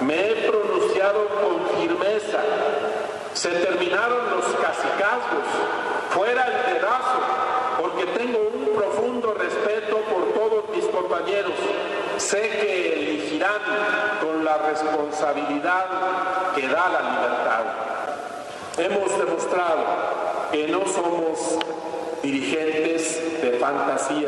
Me he pronunciado con firmeza. Se terminaron los cacicazgos. Fuera el dedazo, porque tengo un profundo respeto por todos mis compañeros. Sé que elegirán con la responsabilidad que da la libertad. Hemos demostrado que no somos dirigentes de fantasía.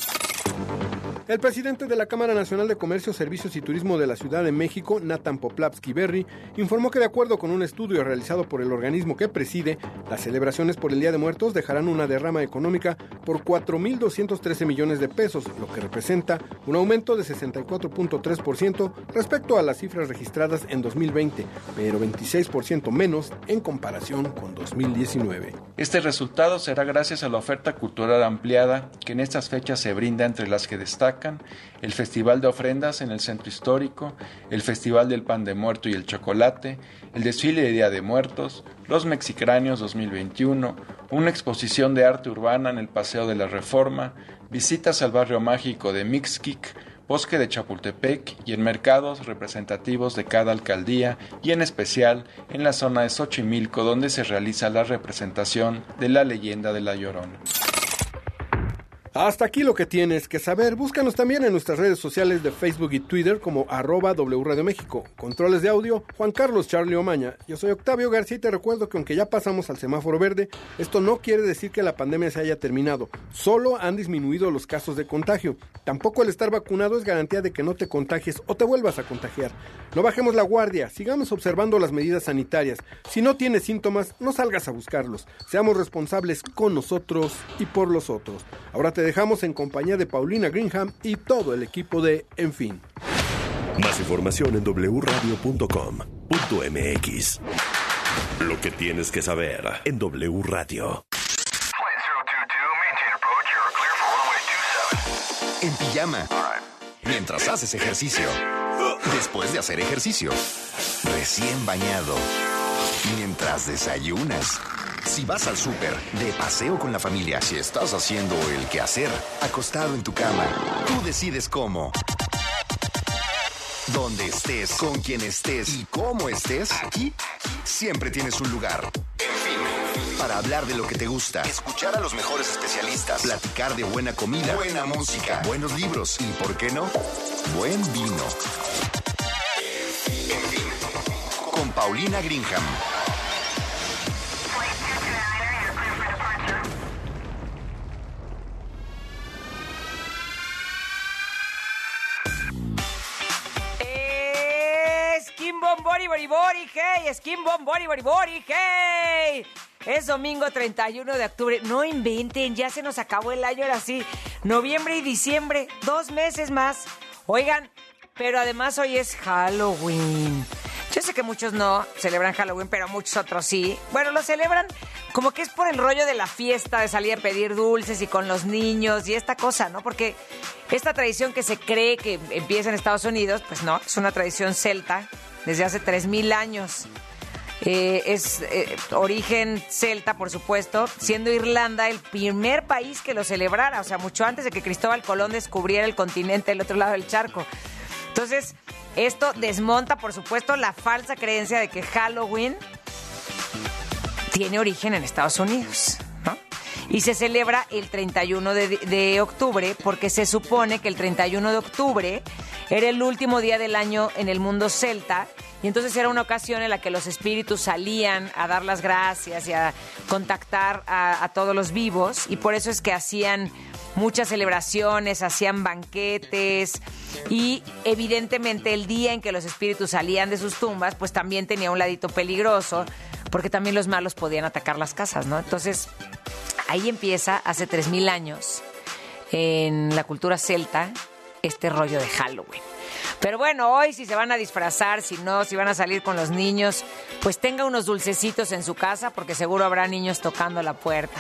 El presidente de la Cámara Nacional de Comercio, Servicios y Turismo de la Ciudad de México, Nathan Poplavsky Berry, informó que de acuerdo con un estudio realizado por el organismo que preside, las celebraciones por el Día de Muertos dejarán una derrama económica por 4.213 millones de pesos, lo que representa un aumento de 64.3% respecto a las cifras registradas en 2020, pero 26% menos en comparación con 2019. Este resultado será gracias a la oferta cultural ampliada que en estas fechas se brinda, entre las que destacan el Festival de Ofrendas en el Centro Histórico, el Festival del Pan de Muerto y el Chocolate, el desfile de Día de Muertos, los Mexicráneos 2021, una exposición de arte urbana en el Paseo de la Reforma, visitas al barrio mágico de Mixquic, Bosque de Chapultepec y en mercados representativos de cada alcaldía y en especial en la zona de Xochimilco, donde se realiza la representación de la leyenda de La Llorona. Hasta aquí lo que tienes que saber. Búscanos también en nuestras redes sociales de Facebook y Twitter como @W Radio México. Controles de audio, Juan Carlos Charlie Omaña. Yo soy Octavio García y te recuerdo que aunque ya pasamos al semáforo verde, esto no quiere decir que la pandemia se haya terminado. Solo han disminuido los casos de contagio. Tampoco el estar vacunado es garantía de que no te contagies o te vuelvas a contagiar. No bajemos la guardia, sigamos observando las medidas sanitarias. Si no tienes síntomas, no salgas a buscarlos. Seamos responsables con nosotros y por los otros. Ahora te dejamos en compañía de Paulina Greenham y todo el equipo de En Fin. Más información en wradio.com.mx. Lo que tienes que saber en W Radio. En pijama. Mientras haces ejercicio. Después de hacer ejercicio. Recién bañado. Mientras desayunas. Si vas al súper, de paseo con la familia, si estás haciendo el quehacer, acostado en tu cama, tú decides cómo. Donde estés, con quien estés y cómo estés, aquí siempre tienes un lugar. En Fin, para hablar de lo que te gusta, escuchar a los mejores especialistas, platicar de buena comida, buena música, buenos libros y, ¿por qué no?, buen vino. En Fin, con Paulina Greenham. Bori, bori, bori, hey, skin bomb, bori, bori, bori, hey. Es domingo 31 de octubre. No inventen, ya se nos acabó el año, ahora sí. Noviembre y diciembre, 2 meses más. Oigan, pero además hoy es Halloween. Yo sé que muchos no celebran Halloween, pero muchos otros sí. Bueno, lo celebran como que es por el rollo de la fiesta, de salir a pedir dulces y con los niños y esta cosa, ¿no? Porque esta tradición que se cree que empieza en Estados Unidos, pues no, es una tradición celta desde hace 3,000 años. Es origen celta, por supuesto, siendo Irlanda el primer país que lo celebrara, o sea, mucho antes de que Cristóbal Colón descubriera el continente del otro lado del charco. Entonces, esto desmonta, por supuesto, la falsa creencia de que Halloween tiene origen en Estados Unidos, ¿no? Y se celebra el 31 de octubre porque se supone que el 31 de octubre era el último día del año en el mundo celta y entonces era una ocasión en la que los espíritus salían a dar las gracias y a contactar a todos los vivos y por eso es que hacían muchas celebraciones, hacían banquetes y evidentemente el día en que los espíritus salían de sus tumbas pues también tenía un ladito peligroso porque también los malos podían atacar las casas, ¿no? Entonces ahí empieza hace 3,000 años en la cultura celta este rollo de Halloween. Pero bueno, hoy si se van a disfrazar, si no, si van a salir con los niños, pues tenga unos dulcecitos en su casa porque seguro habrá niños tocando la puerta.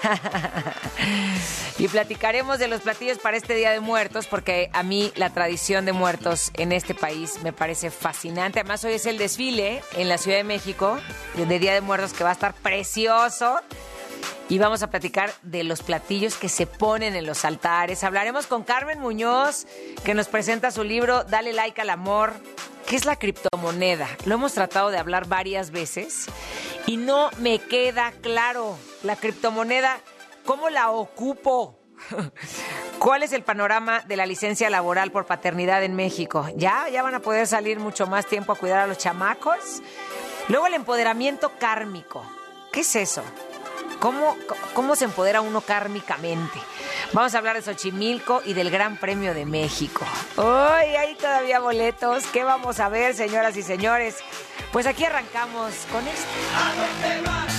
Y platicaremos de los platillos para este Día de Muertos porque a mí la tradición de muertos en este país me parece fascinante. Además hoy es el desfile en la Ciudad de México de Día de Muertos que va a estar precioso. Y vamos a platicar de los platillos que se ponen en los altares. Hablaremos con Carmen Muñoz, que nos presenta su libro Dale Like al Amor. ¿qué es la criptomoneda? Lo hemos tratado de hablar varias veces y no me queda claro. La criptomoneda, ¿cómo la ocupo? ¿Cuál es el panorama de la licencia laboral por paternidad en México? ¿Ya van a poder salir mucho más tiempo a cuidar a los chamacos? Luego el empoderamiento kármico. ¿Qué es eso? ¿Cómo se empodera uno kármicamente? Vamos a hablar de Xochimilco y del Gran Premio de México. ¡Ay, hay todavía boletos! ¿Qué vamos a ver, señoras y señores? Pues aquí arrancamos con esto. ¿A dónde vas?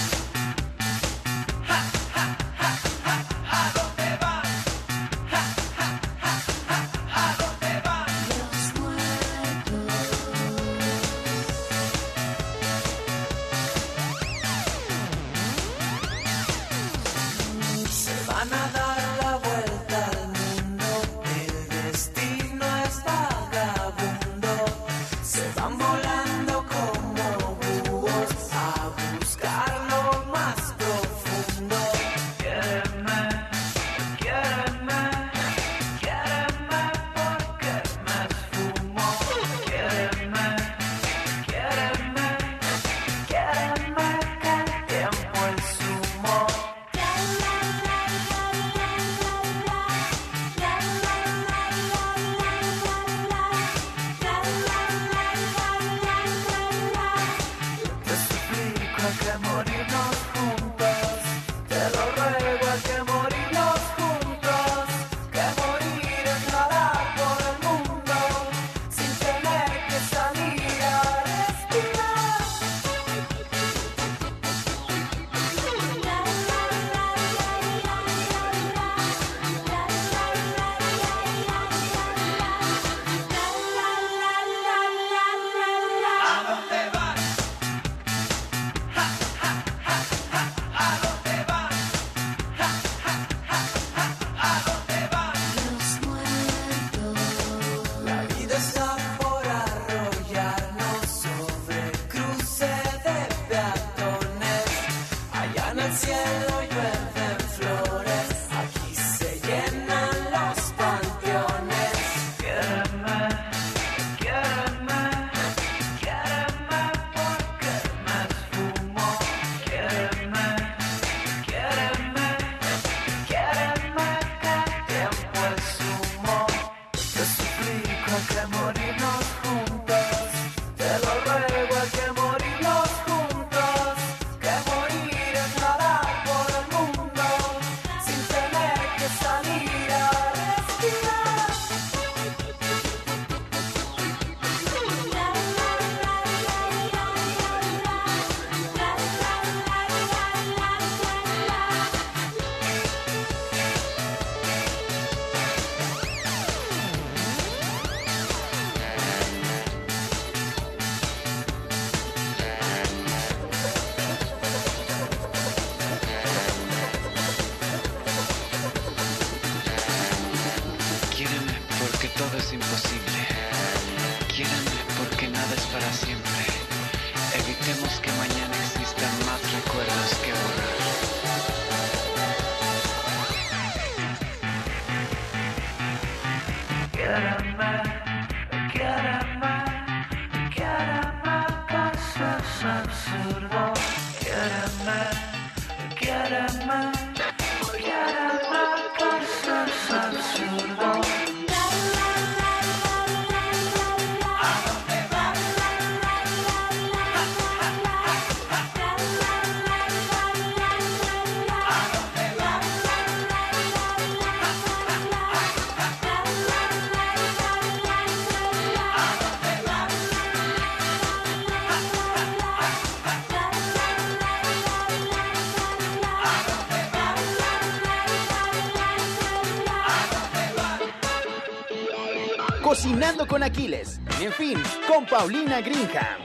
Cocinando con Aquiles, y en fin, con Paulina Greenham.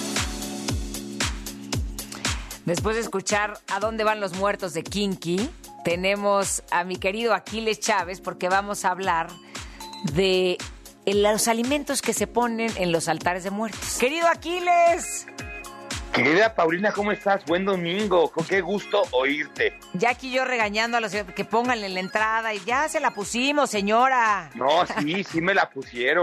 Después de escuchar ¿A dónde van los muertos? De Kinky, tenemos a mi querido Aquiles Chávez porque vamos a hablar de los alimentos que se ponen en los altares de muertos. Querido Aquiles. Querida Paulina, ¿cómo estás? Buen domingo, qué gusto oírte. Ya aquí yo regañando a los que pónganle en la entrada y ya se la pusimos, señora. No, sí me la pusieron.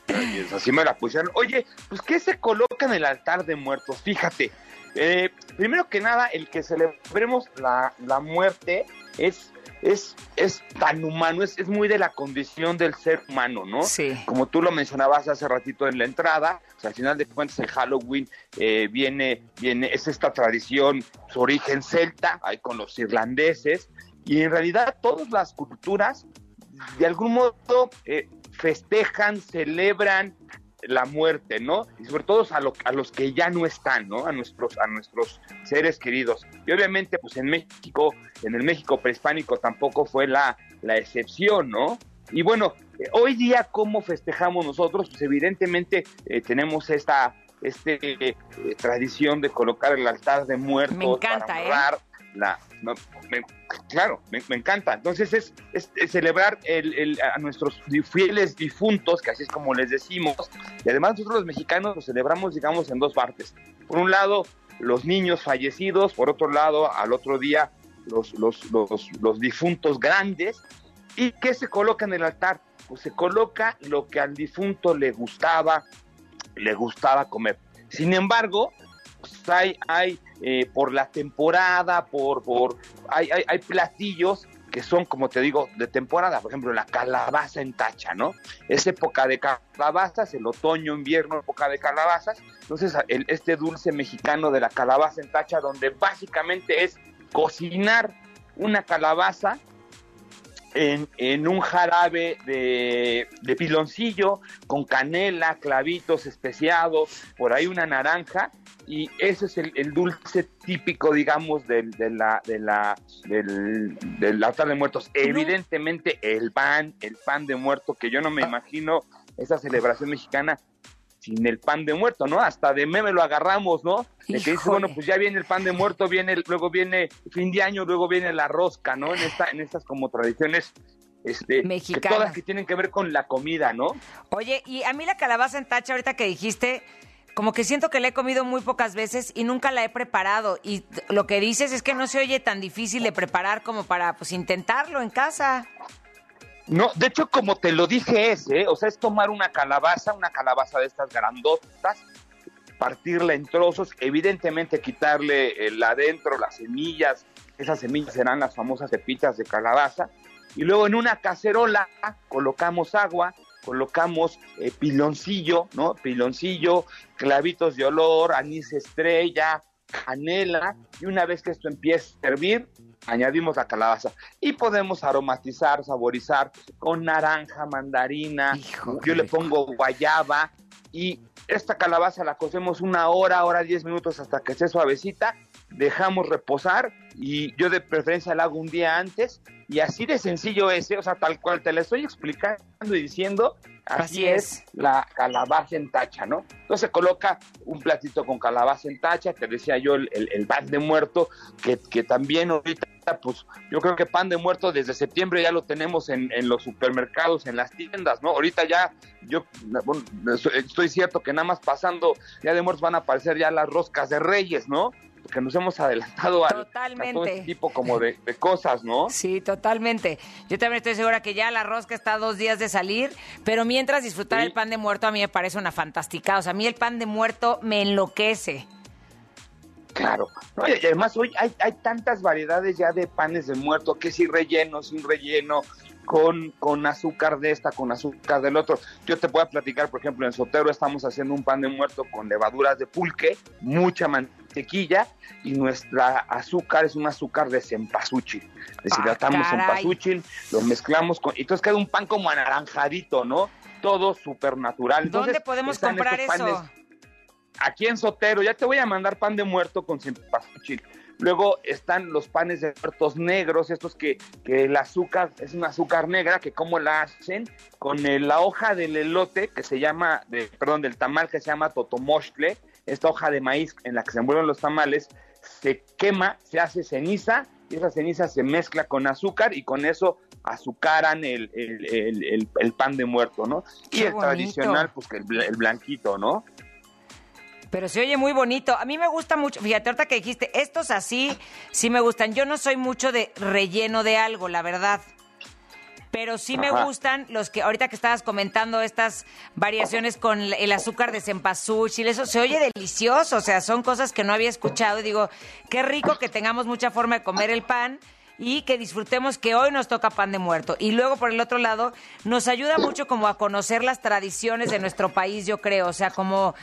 Así me la pusieron. Oye, pues ¿qué se coloca en el altar de muertos? Fíjate, primero que nada, el que celebremos la muerte es tan humano, es muy de la condición del ser humano, ¿no? Sí. Como tú lo mencionabas hace ratito en la entrada, o sea, al final de cuentas el Halloween es esta tradición, su origen celta, ahí con los irlandeses, y en realidad todas las culturas, de algún modo, festejan, celebran la muerte, ¿no? Y sobre todo a los que ya no están, ¿no? A nuestros seres queridos. Y obviamente, pues en el México prehispánico tampoco fue la excepción, ¿no? Y bueno, hoy día, ¿cómo festejamos nosotros? Pues evidentemente tenemos esta tradición de colocar el altar de muertos. Me encanta, para honrar claro, me encanta. Entonces es celebrar a nuestros fieles difuntos, que así es como les decimos, y además nosotros los mexicanos lo celebramos, digamos, en dos partes. Por un lado, los niños fallecidos, por otro lado, al otro día, los difuntos grandes. ¿Y qué se coloca en el altar? Pues se coloca lo que al difunto le gustaba comer. Sin embargo, pues hay por la temporada, hay platillos que son, como te digo, de temporada. Por ejemplo, la calabaza en tacha, ¿no? Es época de calabazas, el otoño, invierno, época de calabazas. Entonces, este dulce mexicano de la calabaza en tacha, donde básicamente es cocinar una calabaza en un jarabe de piloncillo, con canela, clavitos especiados, por ahí una naranja, y ese es el dulce típico, digamos, del altar de muertos. Evidentemente el pan de muerto, que yo no me imagino esa celebración mexicana sin el pan de muerto, ¿no? Hasta de meme lo agarramos, ¿no? De que dice, bueno, pues ya viene el pan de muerto, luego viene fin de año, luego viene la rosca, ¿no? En estas como tradiciones mexicanas, que todas que tienen que ver con la comida, ¿no? Oye, y a mí la calabaza en tacha, ahorita que dijiste, como que siento que la he comido muy pocas veces y nunca la he preparado. Y lo que dices es que no se oye tan difícil de preparar como para, pues, intentarlo en casa. No, de hecho, como te lo dije, o sea, es tomar una calabaza de estas grandotas, partirla en trozos, evidentemente quitarle el adentro, las semillas, esas semillas serán las famosas pepitas de calabaza, y luego en una cacerola colocamos agua, colocamos piloncillo, ¿no? Piloncillo, clavitos de olor, anís estrella, canela, y una vez que esto empiece a hervir, añadimos la calabaza y podemos aromatizar, saborizar con naranja, mandarina, yo le pongo guayaba, y esta calabaza la cocemos 1 hora, 10 minutos hasta que esté suavecita, dejamos reposar, y yo de preferencia la hago un día antes, y así de sencillo o sea, tal cual te la estoy explicando y diciendo, así es la calabaza en tacha, ¿no? Entonces se coloca un platito con calabaza en tacha, te decía yo el pan de muerto, que también ahorita, pues yo creo que pan de muerto desde septiembre ya lo tenemos en los supermercados, en las tiendas, ¿no? Ahorita ya, estoy cierto que nada más pasando Día de Muertos van a aparecer ya las roscas de Reyes, ¿no? Porque nos hemos adelantado a todo este tipo como de cosas, ¿no? Sí, totalmente. Yo también estoy segura que ya la rosca está a 2 días de salir, pero mientras disfrutar el pan de muerto a mí me parece una fantástica. O sea, a mí el pan de muerto me enloquece. Claro. No, y además hoy hay tantas variedades ya de panes de muerto, que si relleno, sin relleno, con azúcar de esta, con azúcar del otro. Yo te voy a platicar, por ejemplo, en Sotero estamos haciendo un pan de muerto con levaduras de pulque, mucha mantequilla, y nuestra azúcar es un azúcar de cempasúchil. Deshidratamos cempasúchil, lo mezclamos y entonces queda un pan como anaranjadito, ¿no? Todo súper natural. ¿Dónde podemos comprar eso? Aquí en Sotero, ya te voy a mandar pan de muerto con cempasúchil. Luego están los panes de muertos negros, estos que el azúcar es una azúcar negra, que como la hacen con la hoja del elote que se llama, del tamal que se llama totomoxtle, esta hoja de maíz en la que se envuelven los tamales, se quema, se hace ceniza, y esa ceniza se mezcla con azúcar y con eso azucaran el pan de muerto, ¿no? Qué y el bonito. Tradicional, pues que el blanquito, ¿no? Pero se oye muy bonito. A mí me gusta mucho. Fíjate, ahorita que dijiste, estos así sí me gustan. Yo no soy mucho de relleno de algo, la verdad. pero sí me gustan los que, ahorita que estabas comentando estas variaciones con el azúcar de cempasúchil, eso se oye delicioso, o sea, son cosas que no había escuchado y digo, qué rico que tengamos mucha forma de comer el pan y que disfrutemos que hoy nos toca pan de muerto. Y luego, por el otro lado, nos ayuda mucho como a conocer las tradiciones de nuestro país, yo creo. O sea, como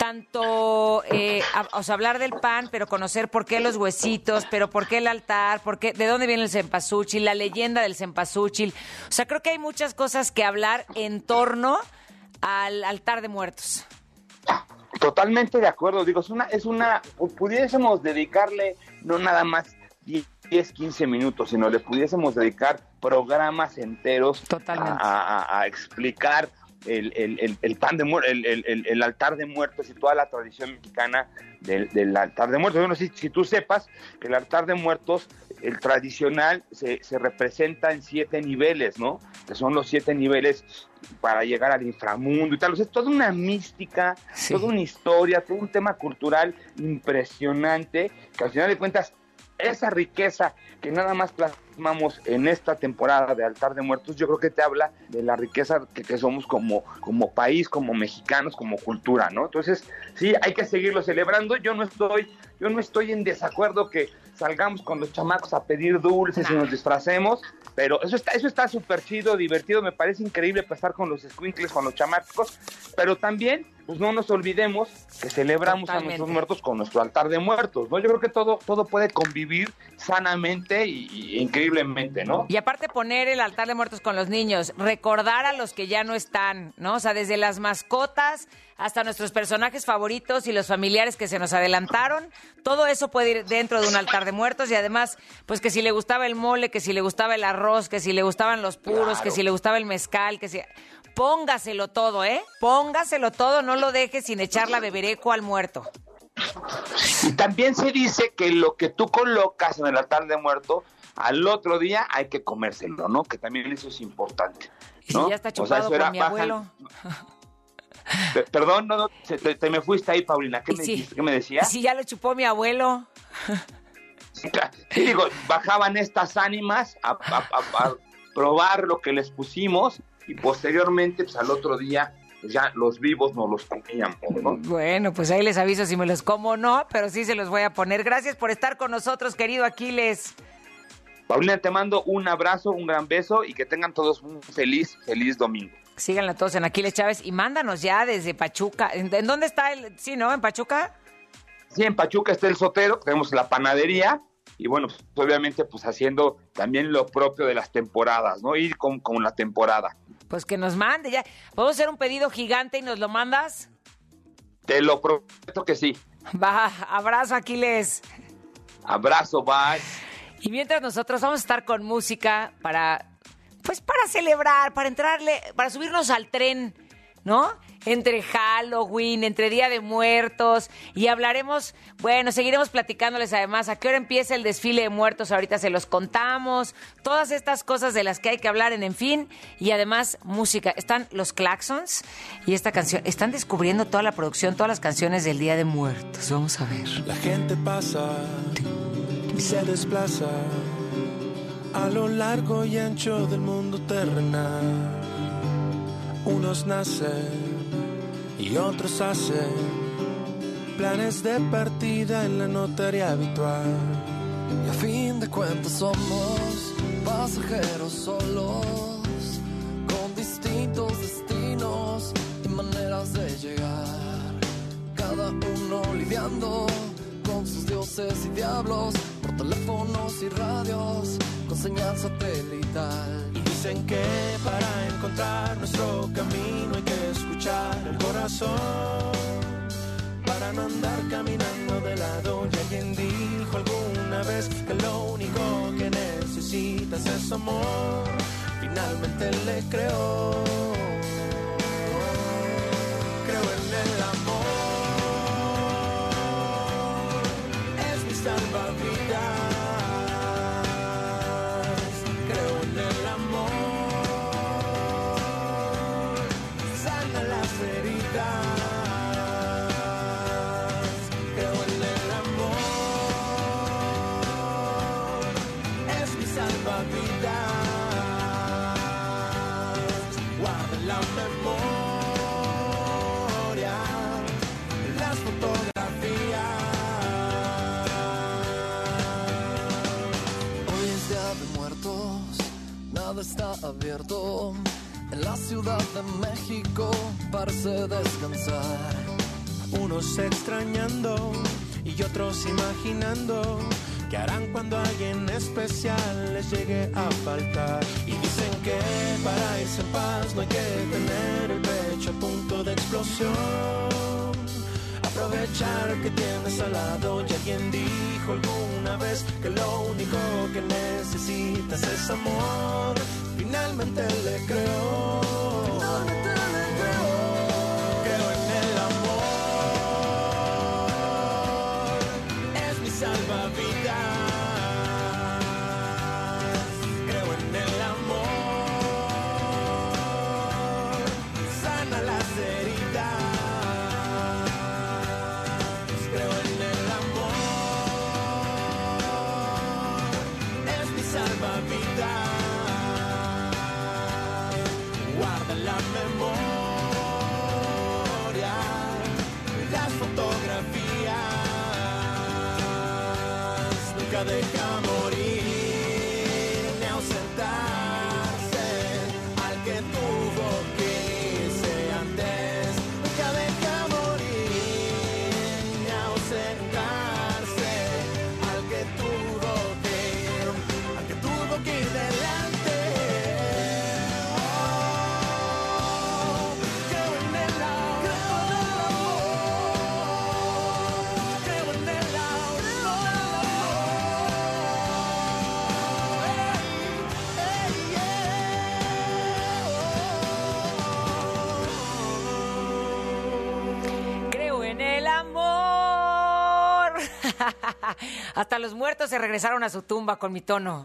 tanto, hablar del pan, pero conocer por qué los huesitos, pero por qué el altar, de dónde viene el cempasúchil, la leyenda del cempasúchil. O sea, creo que hay muchas cosas que hablar en torno al altar de muertos. Totalmente de acuerdo. Digo, pudiésemos dedicarle no nada más 10, 15 minutos, sino le pudiésemos dedicar programas enteros a explicar el pan de muertos, el altar de muertos y toda la tradición mexicana del altar de muertos. Bueno, si tú sepas que el altar de muertos, el tradicional, se representa en 7 niveles, ¿no? Que son los 7 niveles para llegar al inframundo y tal. O sea, es toda una mística, toda una historia, todo un tema cultural impresionante, que al final de cuentas esa riqueza que nada más plasmamos en esta temporada de Altar de Muertos, yo creo que te habla de la riqueza que somos como país, como mexicanos, como cultura, ¿no? Entonces, sí, hay que seguirlo celebrando. Yo no estoy en desacuerdo que salgamos con los chamacos a pedir dulces y nos disfracemos, pero eso está súper chido, divertido, me parece increíble pasar con los escuincles, con los chamacos, pero también, pues no nos olvidemos que celebramos a nuestros muertos con nuestro altar de muertos, ¿no? Yo creo que todo puede convivir sanamente y increíblemente, ¿no? Y aparte poner el altar de muertos con los niños, recordar a los que ya no están, ¿no? O sea, desde las mascotas hasta nuestros personajes favoritos y los familiares que se nos adelantaron, todo eso puede ir dentro de un altar de muertos y además, pues que si le gustaba el mole, que si le gustaba el arroz, que si le gustaban los puros, que si le gustaba el mezcal, que si... Póngaselo todo, Póngaselo todo, no lo dejes sin echar la bebereco al muerto. Y también se dice que lo que tú colocas en el altar de muerto, al otro día hay que comérselo, ¿no? Que también eso es importante, ¿no? Y si ya está chupado por mi abuelo. Perdón, no, te me fuiste ahí, Paulina. ¿Qué me decías? ¿Y si ya lo chupó mi abuelo? Sí, digo, bajaban estas ánimas a probar lo que les pusimos y posteriormente, pues al otro día, pues ya los vivos nos los comíamos, ¿no? Bueno, pues ahí les aviso si me los como o no, pero sí se los voy a poner. Gracias por estar con nosotros, querido Aquiles. Paulina, te mando un abrazo, un gran beso y que tengan todos un feliz domingo. Síganla todos en Aquiles Chávez y mándanos ya desde Pachuca. ¿En dónde está el...? Sí, ¿no? ¿En Pachuca? Sí, en Pachuca está el Sotero, tenemos la panadería y bueno, pues, obviamente pues haciendo también lo propio de las temporadas, ¿no? Ir con la temporada. Pues que nos mande ya. ¿Podemos hacer un pedido gigante y nos lo mandas? Te lo prometo que sí. Va, abrazo, Aquiles. Abrazo, bye. Y mientras nosotros vamos a estar con música para celebrar, para subirnos al tren, ¿no? Entre Halloween, entre Día de Muertos, y hablaremos, seguiremos platicándoles además a qué hora empieza el desfile de muertos, ahorita se los contamos, todas estas cosas de las que hay que hablar en fin, y además música. Están los Claxons y esta canción, están descubriendo toda la producción, todas las canciones del Día de Muertos. Vamos a ver. La gente pasa y se desplaza a lo largo y ancho del mundo terrenal. Unos nacen y otros hacen planes de partida en la notaría habitual. Y a fin de cuentas somos pasajeros solos, con distintos destinos y maneras de llegar. Cada uno lidiando con sus dioses y diablos, por teléfonos y radios, con señal satelital. Y dicen que para encontrar nuestro camino hay que escuchar el corazón, para no andar caminando de lado. Y alguien dijo alguna vez que lo único que necesitas es amor. Finalmente le creo. Creo en el amor. Es mi salvavidas. Creo en el amor. Sana las heridas. Creo en el amor. Es mi salvavidas. fotografía. Hoy es día de muertos, nada está abierto. En la Ciudad de México parece descansar. Unos extrañando y otros imaginando qué harán cuando alguien especial les llegue a faltar. Y dicen que para irse en paz no hay que tener el pecho a punto de explosión. Aprovechar que tienes al lado. Y alguien dijo alguna vez que lo único que necesitas es amor. Finalmente le creo. Finalmente le creo. Creo en el amor. Es mi salvavidas. Creo en el amor. Sana las heridas. Creo en el amor. Es mi salvavidas. Guarda en la memoria las fotografías. Nunca deja morir ni ausentarse al que tuvo que irse antes. Nunca deja morir ni ausentarse al que tuvo que ir delante. Creo en el amor. Creo en el amor. Creo en el amor. Hasta los muertos se regresaron a su tumba con mi tono.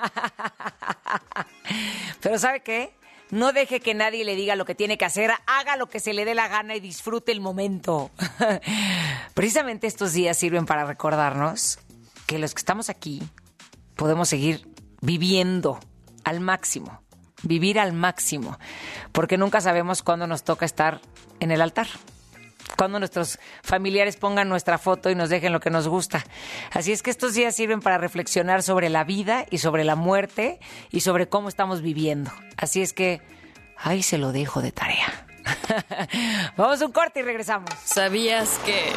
Pero ¿sabe qué? No deje que nadie le diga lo que tiene que hacer. Haga lo que se le dé la gana y disfrute el momento. Precisamente estos días sirven para recordarnos que los que estamos aquí podemos seguir viviendo al máximo. Vivir al máximo. Porque nunca sabemos cuándo nos toca estar en el altar. Cuando nuestros familiares pongan nuestra foto y nos dejen lo que nos gusta. Así es que estos días sirven para reflexionar sobre la vida y sobre la muerte y sobre cómo estamos viviendo. Así es que ahí se lo dejo de tarea. Vamos a un corte y regresamos. ¿Sabías que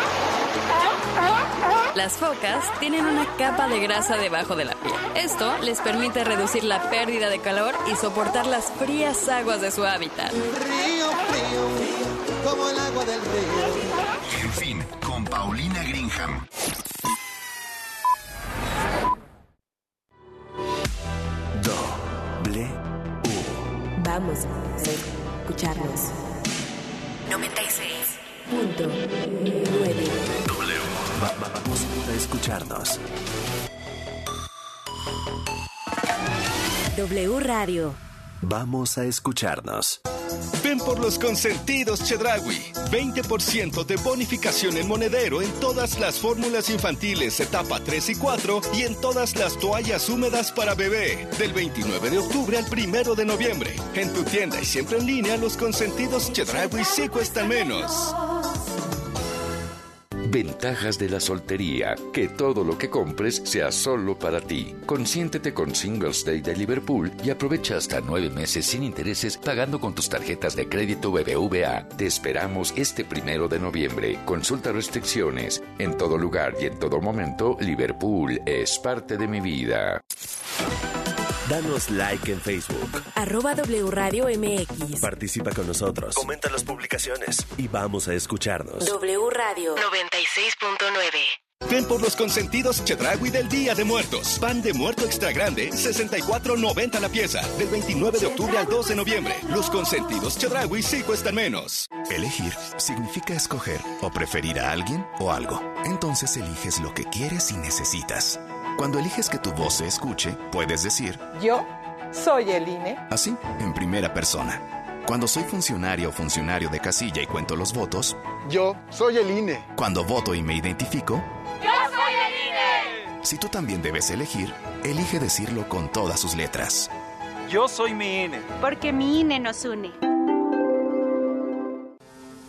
las focas tienen una capa de grasa debajo de la piel? Esto les permite reducir la pérdida de calor y soportar las frías aguas de su hábitat. Río, como el agua del río. En fin, con Paulina Greenham. Vamos a escucharnos. 96.9. Vamos a escucharnos. W Radio. Vamos a escucharnos. Ven por los consentidos Chedraui. 20% de bonificación en monedero en todas las fórmulas infantiles etapa 3 y 4 y en todas las toallas húmedas para bebé. Del 29 de octubre al 1 de noviembre. En tu tienda y siempre en línea, los consentidos Chedraui sí cuestan menos. Ventajas de la soltería. Que todo lo que compres sea solo para ti. Consiéntete con Singles Day de Liverpool y aprovecha hasta 9 meses sin intereses pagando con tus tarjetas de crédito BBVA. Te esperamos este 1 de noviembre. Consulta restricciones. En todo lugar y en todo momento, Liverpool es parte de mi vida. Danos like en Facebook. @W Radio MX. Participa con nosotros. Comenta las publicaciones. Y vamos a escucharnos. W Radio 96.9. Ven por los consentidos Chedraui del Día de Muertos. Pan de muerto extra grande, $64.90 la pieza. Del 29 de octubre al 2 de noviembre. Los consentidos Chedraui sí cuestan menos. Elegir significa escoger o preferir a alguien o algo. Entonces eliges lo que quieres y necesitas. Cuando eliges que tu voz se escuche, puedes decir: yo soy el INE. Así, en primera persona. Cuando soy funcionario o funcionario de casilla y cuento los votos, yo soy el INE. Cuando voto y me identifico, yo soy el INE. Si tú también debes elegir, elige decirlo con todas sus letras. Yo soy mi INE. Porque mi INE nos une.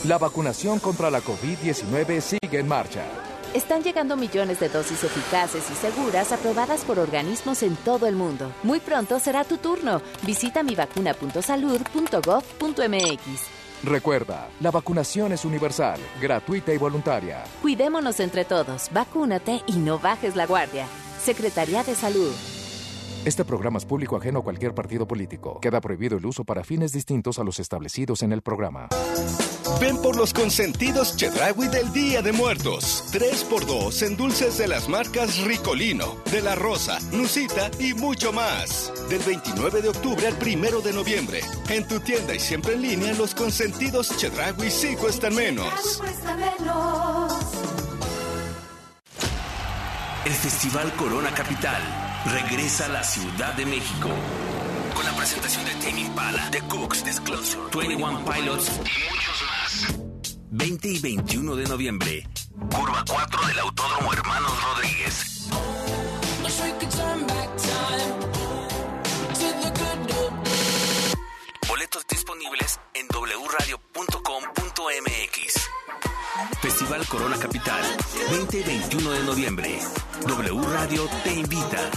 La vacunación contra la COVID-19 sigue en marcha. Están llegando millones de dosis eficaces y seguras aprobadas por organismos en todo el mundo. Muy pronto será tu turno. Visita mivacuna.salud.gov.mx. Recuerda, la vacunación es universal, gratuita y voluntaria. Cuidémonos entre todos, vacúnate y no bajes la guardia. Secretaría de Salud. Este programa es público ajeno a cualquier partido político. Queda prohibido el uso para fines distintos a los establecidos en el programa. Ven por los consentidos Chedraui del Día de Muertos. 3x2 en dulces de las marcas Ricolino, De La Rosa, Nusita y mucho más. Del 29 de octubre al 1 de noviembre. En tu tienda y siempre en línea, los consentidos Chedraui sí cuestan menos. El Festival Corona Capital regresa a la Ciudad de México con la presentación de Tame Impala, The Cooks, Disclosure, 21 Pilots y muchos más. 20 y 21 de noviembre, Curva 4 del Autódromo Hermanos Rodríguez. Boletos disponibles en wradio.com.mx. Festival Corona Capital, 20 y 21 de noviembre. W Radio te invita.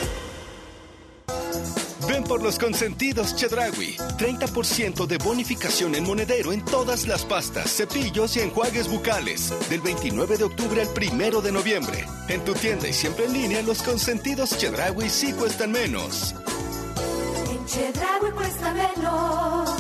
Ven por los consentidos Chedraui. 30% de bonificación en monedero en todas las pastas, cepillos y enjuagues bucales. Del 29 de octubre al 1 de noviembre. En tu tienda y siempre en línea, los consentidos Chedraui sí cuestan menos. En Chedraui cuesta menos.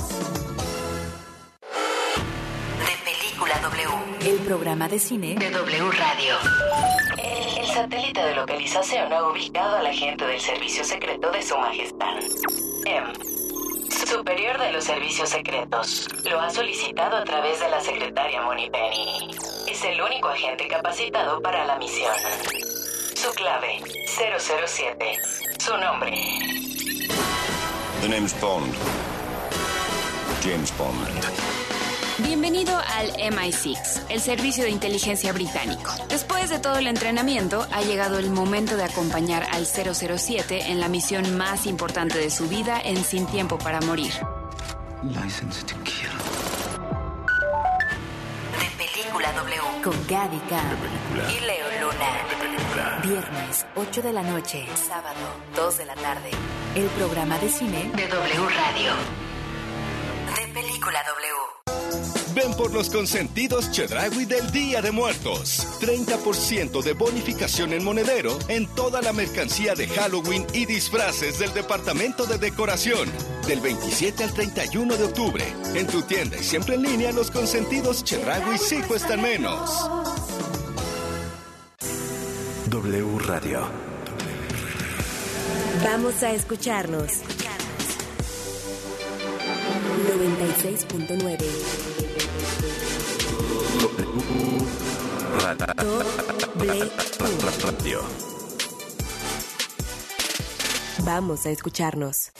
W, el programa de cine de W Radio. El satélite de localización ha ubicado al agente del servicio secreto de Su Majestad. M. Superior de los servicios secretos. Lo ha solicitado a través de la secretaria Moni Penny. Es el único agente capacitado para la misión. Su clave, 007. Su nombre. The name's Bond. James Bond. Bienvenido al MI6, el servicio de inteligencia británico. Después de todo el entrenamiento, ha llegado el momento de acompañar al 007 en la misión más importante de su vida en Sin Tiempo para Morir. License to Kill. De Película W. Con Gaby Khan y Leo Luna. Viernes, 8 de la noche. Sábado, 2 de la tarde. El programa de cine de W Radio. De Película W. Ven por los consentidos Chedraui del Día de Muertos. 30% de bonificación en monedero en toda la mercancía de Halloween y disfraces del Departamento de Decoración. Del 27 al 31 de octubre. En tu tienda y siempre en línea, los consentidos Chedraui sí cuestan menos. W Radio. Vamos a escucharnos. 96.9. Radio. Vamos a escucharnos.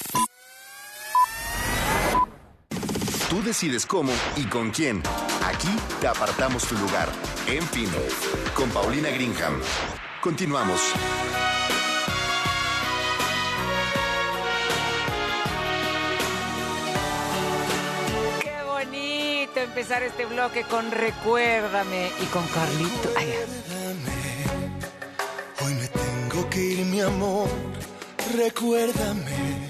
Tú decides cómo y con quién. Aquí te apartamos tu lugar. En fin, con Paulina Greenham. Continuamos. Empezar este bloque con Recuérdame y con Carlito. Ay, hoy me tengo que ir, mi amor. Recuérdame.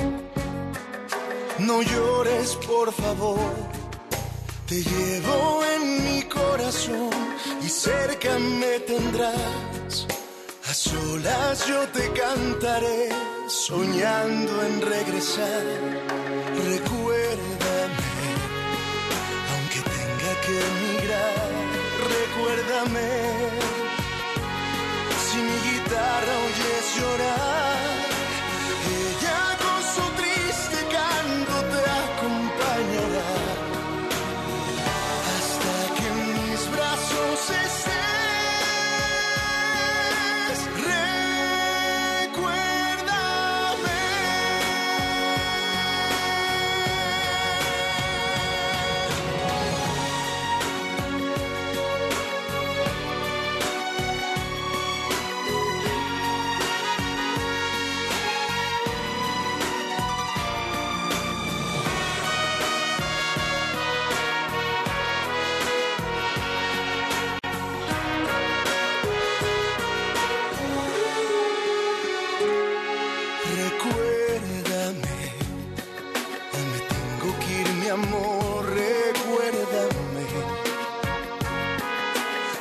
No llores, por favor. Te llevo en mi corazón y cerca me tendrás. A solas yo te cantaré, soñando en regresar. Recuérdame. Que emigrar, recuérdame. Si mi guitarra oyes llorar, ella con su triste canto te acompañará hasta que en mis brazos estés.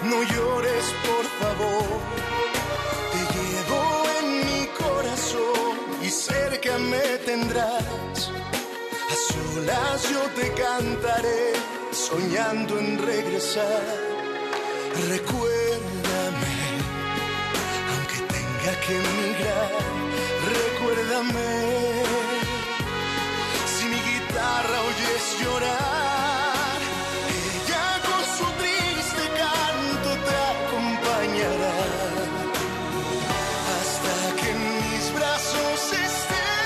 No llores, por favor. Te llevo en mi corazón y cerca me tendrás. A solas yo te cantaré, soñando en regresar. Recuérdame, aunque tenga que emigrar. Recuérdame, si mi guitarra oyes llorar, ella con su triste canto te acompañará hasta que en mis brazos estés.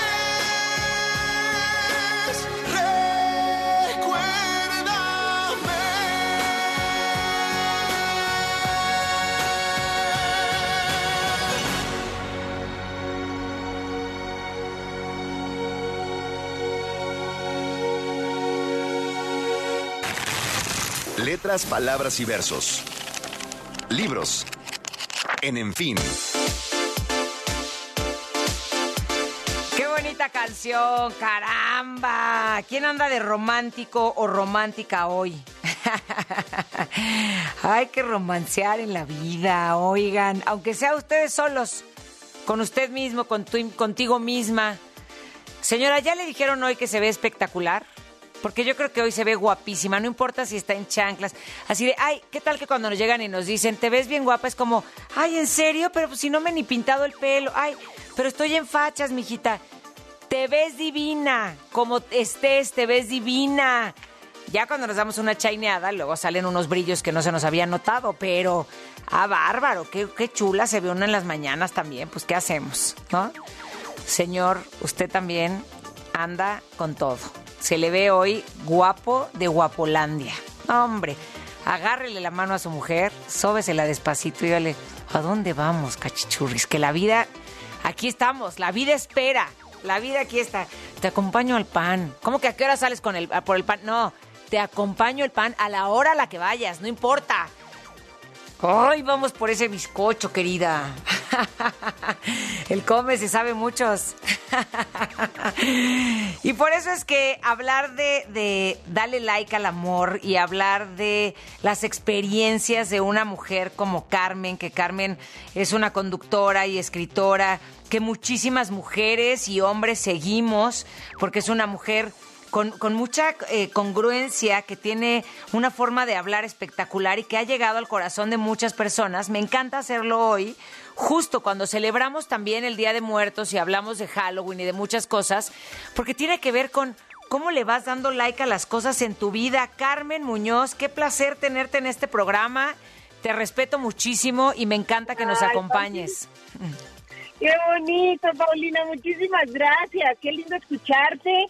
Letras, palabras y versos. Libros. En fin. ¡Qué bonita canción! ¡Caramba! ¿Quién anda de romántico o romántica hoy? Hay que romancear en la vida, oigan. Aunque sea ustedes solos, con usted mismo, contigo misma. Señora, ¿ya le dijeron hoy que se ve espectacular? Porque yo creo que hoy se ve guapísima, no importa si está en chanclas. Así de, ay, ¿qué tal que cuando nos llegan y nos dicen, te ves bien guapa? Es como, ay, ¿en serio? Pero pues si no me he ni pintado el pelo. Ay, pero estoy en fachas, mijita. Te ves divina. Como estés, te ves divina. Ya cuando nos damos una chaineada, luego salen unos brillos que no se nos habían notado. Pero, bárbaro, qué chula se ve una en las mañanas también. Pues, ¿qué hacemos? ¿No? Señor, usted también anda con todo. Se le ve hoy guapo de Guapolandia. Hombre, agárrele la mano a su mujer, sóbesela despacito y dígale, ¿a dónde vamos, cachichurris? Que la vida, aquí estamos, la vida espera, la vida aquí está. Te acompaño al pan. ¿Cómo que a qué hora sales por el pan? No, te acompaño el pan a la hora a la que vayas, no importa. Ay, vamos por ese bizcocho, querida. El come se sabe muchos. Y por eso es que hablar de darle like al amor y hablar de las experiencias de una mujer como Carmen, que Carmen es una conductora y escritora que muchísimas mujeres y hombres seguimos, porque es una mujer con mucha congruencia, que tiene una forma de hablar espectacular y que ha llegado al corazón de muchas personas. Me encanta hacerlo hoy, justo cuando celebramos también el Día de Muertos y hablamos de Halloween y de muchas cosas, porque tiene que ver con cómo le vas dando like a las cosas en tu vida. Carmen Muñoz, qué placer tenerte en este programa. Te respeto muchísimo y me encanta que nos acompañes. Qué bonito, Paulina, muchísimas gracias. Qué lindo escucharte.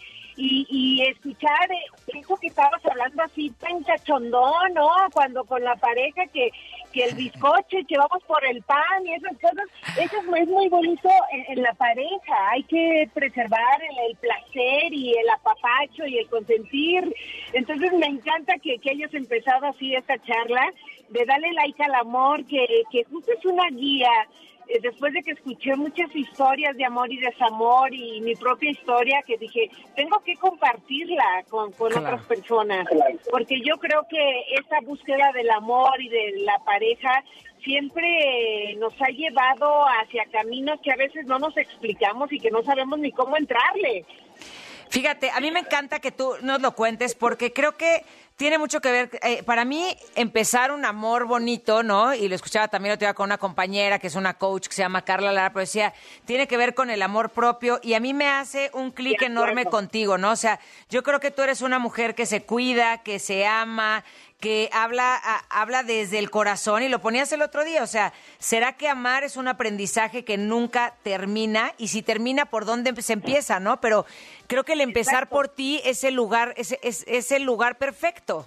Y escuchar eso que estabas hablando así tan cachondón, ¿no? Cuando con la pareja que el bizcocho y que vamos por el pan y esas cosas, eso es muy bonito en la pareja. Hay que preservar el placer y el apapacho y el consentir. Entonces me encanta que hayas empezado así esta charla de darle like al amor, que justo es una guía. Después de que escuché muchas historias de amor y desamor y mi propia historia, que dije, tengo que compartirla con otras personas, porque yo creo que esa búsqueda del amor y de la pareja siempre nos ha llevado hacia caminos que a veces no nos explicamos y que no sabemos ni cómo entrarle. Fíjate, a mí me encanta que tú nos lo cuentes, porque creo que tiene mucho que ver, para mí, empezar un amor bonito, ¿no? Y lo escuchaba también otro día con una compañera que es una coach que se llama Carla Lara, pero decía, tiene que ver con el amor propio, y a mí me hace un clic enorme contigo, ¿no? O sea, yo creo que tú eres una mujer que se cuida, que se ama, que habla desde el corazón, y lo ponías el otro día, o sea, ¿será que amar es un aprendizaje que nunca termina? Y si termina, ¿por dónde se empieza, no? Pero creo que el empezar por ti es el lugar, es el lugar perfecto.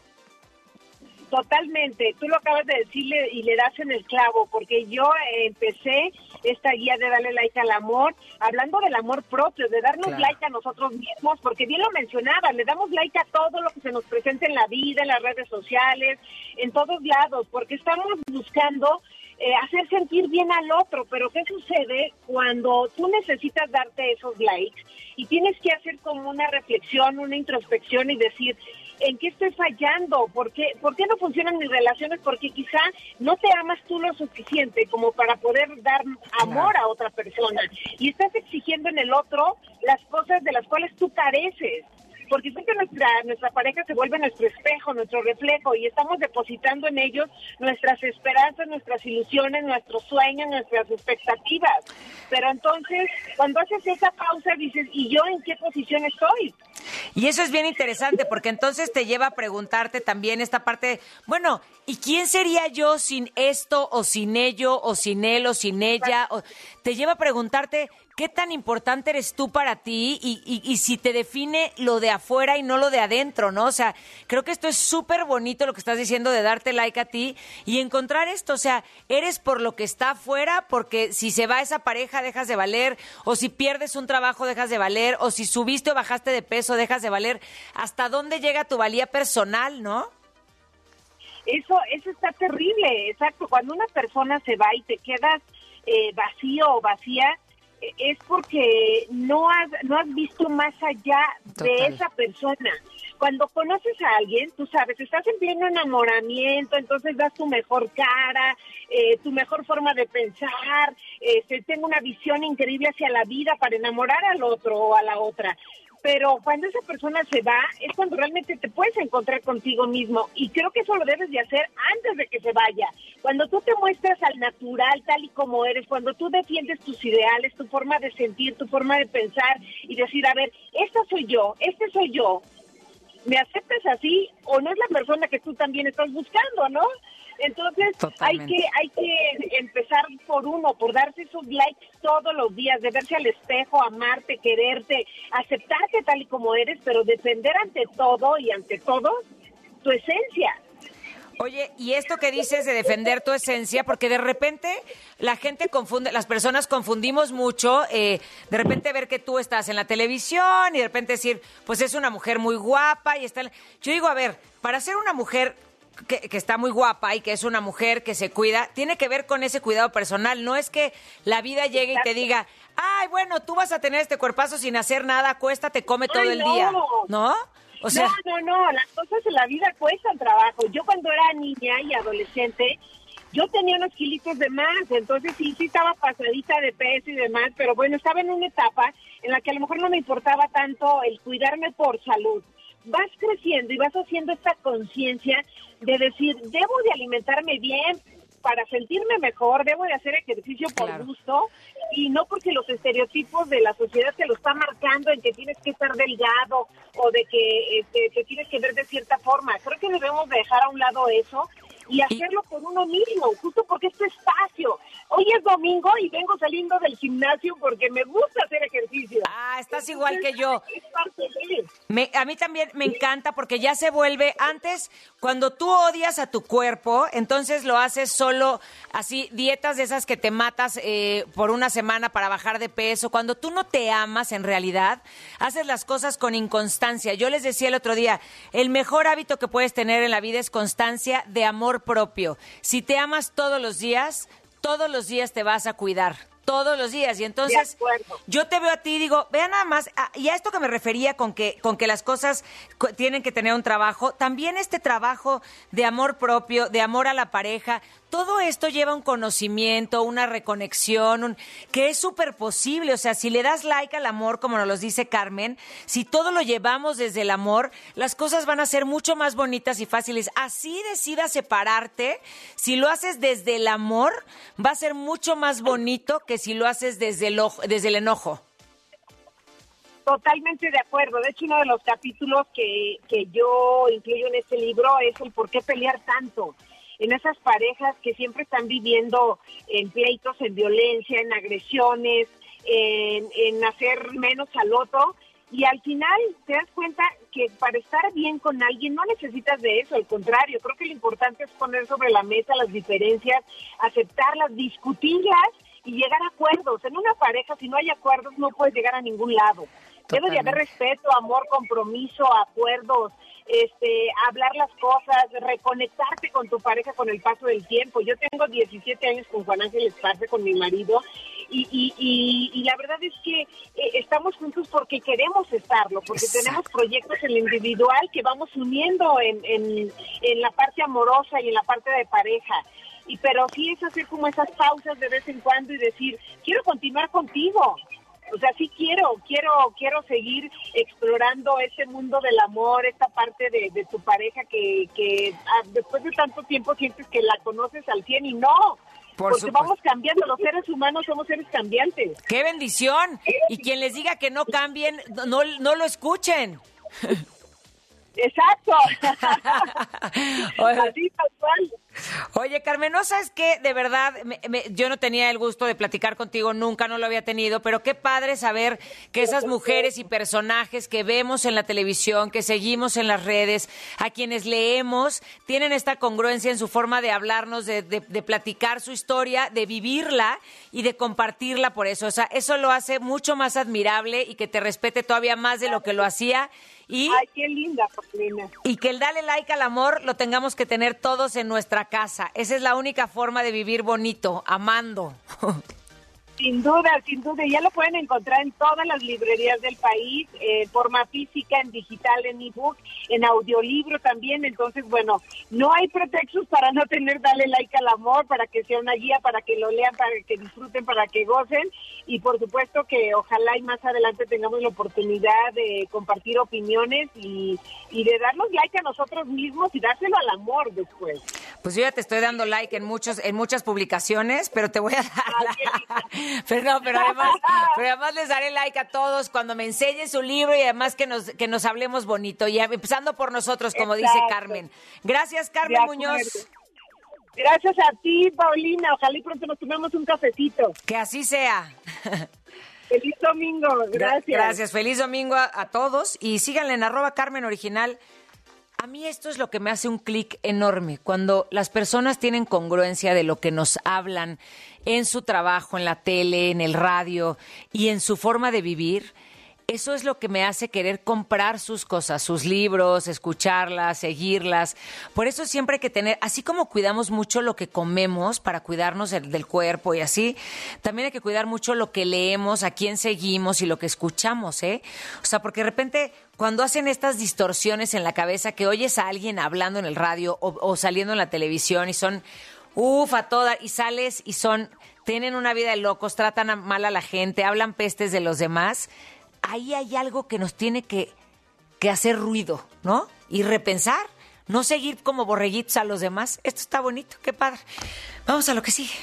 Totalmente, tú lo acabas de decirle y le das en el clavo, porque yo empecé esta guía de darle like al amor, hablando del amor propio, de darnos like a nosotros mismos, porque bien lo mencionaba, le damos like a todo lo que se nos presenta en la vida, en las redes sociales, en todos lados, porque estamos buscando hacer sentir bien al otro, pero ¿qué sucede cuando tú necesitas darte esos likes y tienes que hacer como una reflexión, una introspección y decir, ¿En qué estoy fallando? ¿Por qué no funcionan mis relaciones? Porque quizá no te amas tú lo suficiente como para poder dar amor a otra persona. Y estás exigiendo en el otro las cosas de las cuales tú careces. Porque siempre nuestra pareja se vuelve nuestro espejo, nuestro reflejo, y estamos depositando en ellos nuestras esperanzas, nuestras ilusiones, nuestros sueños, nuestras expectativas. Pero entonces, cuando haces esa pausa, dices, ¿y yo en qué posición estoy? Y eso es bien interesante, porque entonces te lleva a preguntarte también esta parte, bueno, ¿y quién sería yo sin esto, o sin ello, o sin él, o sin ella? Te lleva a preguntarte qué tan importante eres tú para ti y si te define lo de afuera y no lo de adentro, ¿no? O sea, creo que esto es súper bonito lo que estás diciendo de darte like a ti y encontrar esto, o sea, eres por lo que está afuera, porque si se va esa pareja dejas de valer, o si pierdes un trabajo dejas de valer, o si subiste o bajaste de peso dejas de valer. ¿Hasta dónde llega tu valía personal, no? Eso está terrible, exacto. Cuando una persona se va y te quedas vacío o vacía, es porque no has visto más allá de esa persona. Cuando conoces a alguien, tú sabes, estás en pleno enamoramiento, entonces das tu mejor cara, tu mejor forma de pensar, tengo una visión increíble hacia la vida para enamorar al otro o a la otra. Pero cuando esa persona se va, es cuando realmente te puedes encontrar contigo mismo. Y creo que eso lo debes de hacer antes de que se vaya. Cuando tú te muestras al natural, tal y como eres, cuando tú defiendes tus ideales, tu forma de sentir, tu forma de pensar, y decir, a ver, esta soy yo, este soy yo. ¿Me aceptas así o no es la persona que tú también estás buscando, no? Entonces hay que empezar por darse esos likes todos los días, de verse al espejo, amarte, quererte, aceptarte tal y como eres, pero defender ante todo y ante todos tu esencia. Oye, y esto que dices de defender tu esencia, porque de repente la gente confunde, las personas confundimos mucho, de repente ver que tú estás en la televisión y de repente decir, pues es una mujer muy guapa y está... Yo digo, a ver, para ser una mujer que está muy guapa y que es una mujer que se cuida, tiene que ver con ese cuidado personal. No es que la vida llegue y te diga, ay, bueno, tú vas a tener este cuerpazo sin hacer nada, acuéstate, come todo el día, ¿no? O sea... No, las cosas en la vida cuestan trabajo. Yo cuando era niña y adolescente, yo tenía unos kilitos de más, entonces sí estaba pasadita de peso y demás, pero bueno, estaba en una etapa en la que a lo mejor no me importaba tanto el cuidarme por salud. Vas creciendo y vas haciendo esta conciencia de decir, debo de alimentarme bien para sentirme mejor, debo de hacer ejercicio por gusto y no porque los estereotipos de la sociedad te lo están marcando en que tienes que estar delgado o de que te tienes que ver de cierta forma. Creo que debemos dejar a un lado eso y hacerlo por uno mismo, justo porque es tu espacio. Hoy es domingo y vengo saliendo del gimnasio porque me gusta hacer ejercicio. Ah, estás igual que yo. A mí también me encanta porque ya se vuelve, antes, cuando tú odias a tu cuerpo, entonces lo haces solo así, dietas de esas que te matas por una semana para bajar de peso. Cuando tú no te amas en realidad, haces las cosas con inconstancia. Yo les decía el otro día, el mejor hábito que puedes tener en la vida es constancia de amor propio. Si te amas todos los días te vas a cuidar. Todos los días. Y entonces yo te veo a ti y digo, vea nada más, y a esto que me refería con que las cosas tienen que tener un trabajo, también este trabajo de amor propio, de amor a la pareja, todo esto lleva un conocimiento, una reconexión, que es súper posible. O sea, si le das like al amor, como nos lo dice Carmen, si todo lo llevamos desde el amor, las cosas van a ser mucho más bonitas y fáciles. Así decidas separarte, si lo haces desde el amor, va a ser mucho más bonito que si lo haces desde el enojo. Totalmente de acuerdo. De hecho, uno de los capítulos que yo incluyo en este libro es el por qué pelear tanto. En esas parejas que siempre están viviendo en pleitos, en violencia, en agresiones, en hacer menos al otro. Y al final te das cuenta que para estar bien con alguien no necesitas de eso, al contrario. Creo que lo importante es poner sobre la mesa las diferencias, aceptarlas, discutirlas y llegar a acuerdos. En una pareja, si no hay acuerdos, no puedes llegar a ningún lado. Debe de haber respeto, amor, compromiso, acuerdos, hablar las cosas, reconectarte con tu pareja con el paso del tiempo. Yo tengo 17 años con Juan Ángel Esparza, con mi marido, y la verdad es que estamos juntos porque queremos estarlo, porque tenemos proyectos en lo individual que vamos uniendo en la parte amorosa y en la parte de pareja. Pero sí es hacer como esas pausas de vez en cuando y decir, quiero continuar contigo. O sea, sí quiero seguir explorando ese mundo del amor, esta parte de tu pareja que después de tanto tiempo sientes que la conoces al 100 y no. Porque vamos cambiando, los seres humanos somos seres cambiantes. ¡Qué bendición! Y quien les diga que no cambien, no lo escuchen. Exacto. Así, tal cual. Oye, Carmen, ¿no sabes qué? De verdad, yo no tenía el gusto de platicar contigo, nunca, no lo había tenido, pero qué padre saber que esas mujeres y personajes que vemos en la televisión, que seguimos en las redes, a quienes leemos, tienen esta congruencia en su forma de hablarnos, de platicar su historia, de vivirla y de compartirla por eso. O sea, eso lo hace mucho más admirable y que te respete todavía más de lo que lo hacía. Ay, qué linda, Paulina. Y que el dale like al amor lo tengamos que tener todos en nuestra casa. Esa es la única forma de vivir bonito, amando. Sin duda, ya lo pueden encontrar en todas las librerías del país, en forma física, en digital, en ebook, en audiolibro también. Entonces, bueno, no hay pretextos para no tener Dale Like al Amor, para que sea una guía, para que lo lean, para que disfruten, para que gocen. Y por supuesto que ojalá y más adelante tengamos la oportunidad de compartir opiniones y de darnos like a nosotros mismos y dárselo al amor después. Pues yo ya te estoy dando like en muchas publicaciones, pero te voy a dar... Pero además les daré like a todos cuando me enseñen su libro y además que nos hablemos bonito, y empezando por nosotros, como dice Carmen. Gracias, Carmen Muñoz. Gracias a ti, Paulina. Ojalá y pronto nos tomemos un cafecito. Que así sea. Feliz domingo. Gracias. Gracias. Feliz domingo a todos y síganle en @CarmenOriginal. A mí esto es lo que me hace un clic enorme, cuando las personas tienen congruencia de lo que nos hablan en su trabajo, en la tele, en el radio y en su forma de vivir. Eso es lo que me hace querer comprar sus cosas, sus libros, escucharlas, seguirlas. Por eso siempre hay que tener, así como cuidamos mucho lo que comemos para cuidarnos del cuerpo y así, también hay que cuidar mucho lo que leemos, a quién seguimos y lo que escuchamos, ¿eh? O sea, porque de repente cuando hacen estas distorsiones en la cabeza, que oyes a alguien hablando en el radio o saliendo en la televisión y son a toda, y sales y tienen una vida de locos, tratan mal a la gente, hablan pestes de los demás. Ahí hay algo que nos tiene que hacer ruido, ¿no? Y repensar, no seguir como borreguitos a los demás. Esto está bonito, qué padre. Vamos a lo que sigue.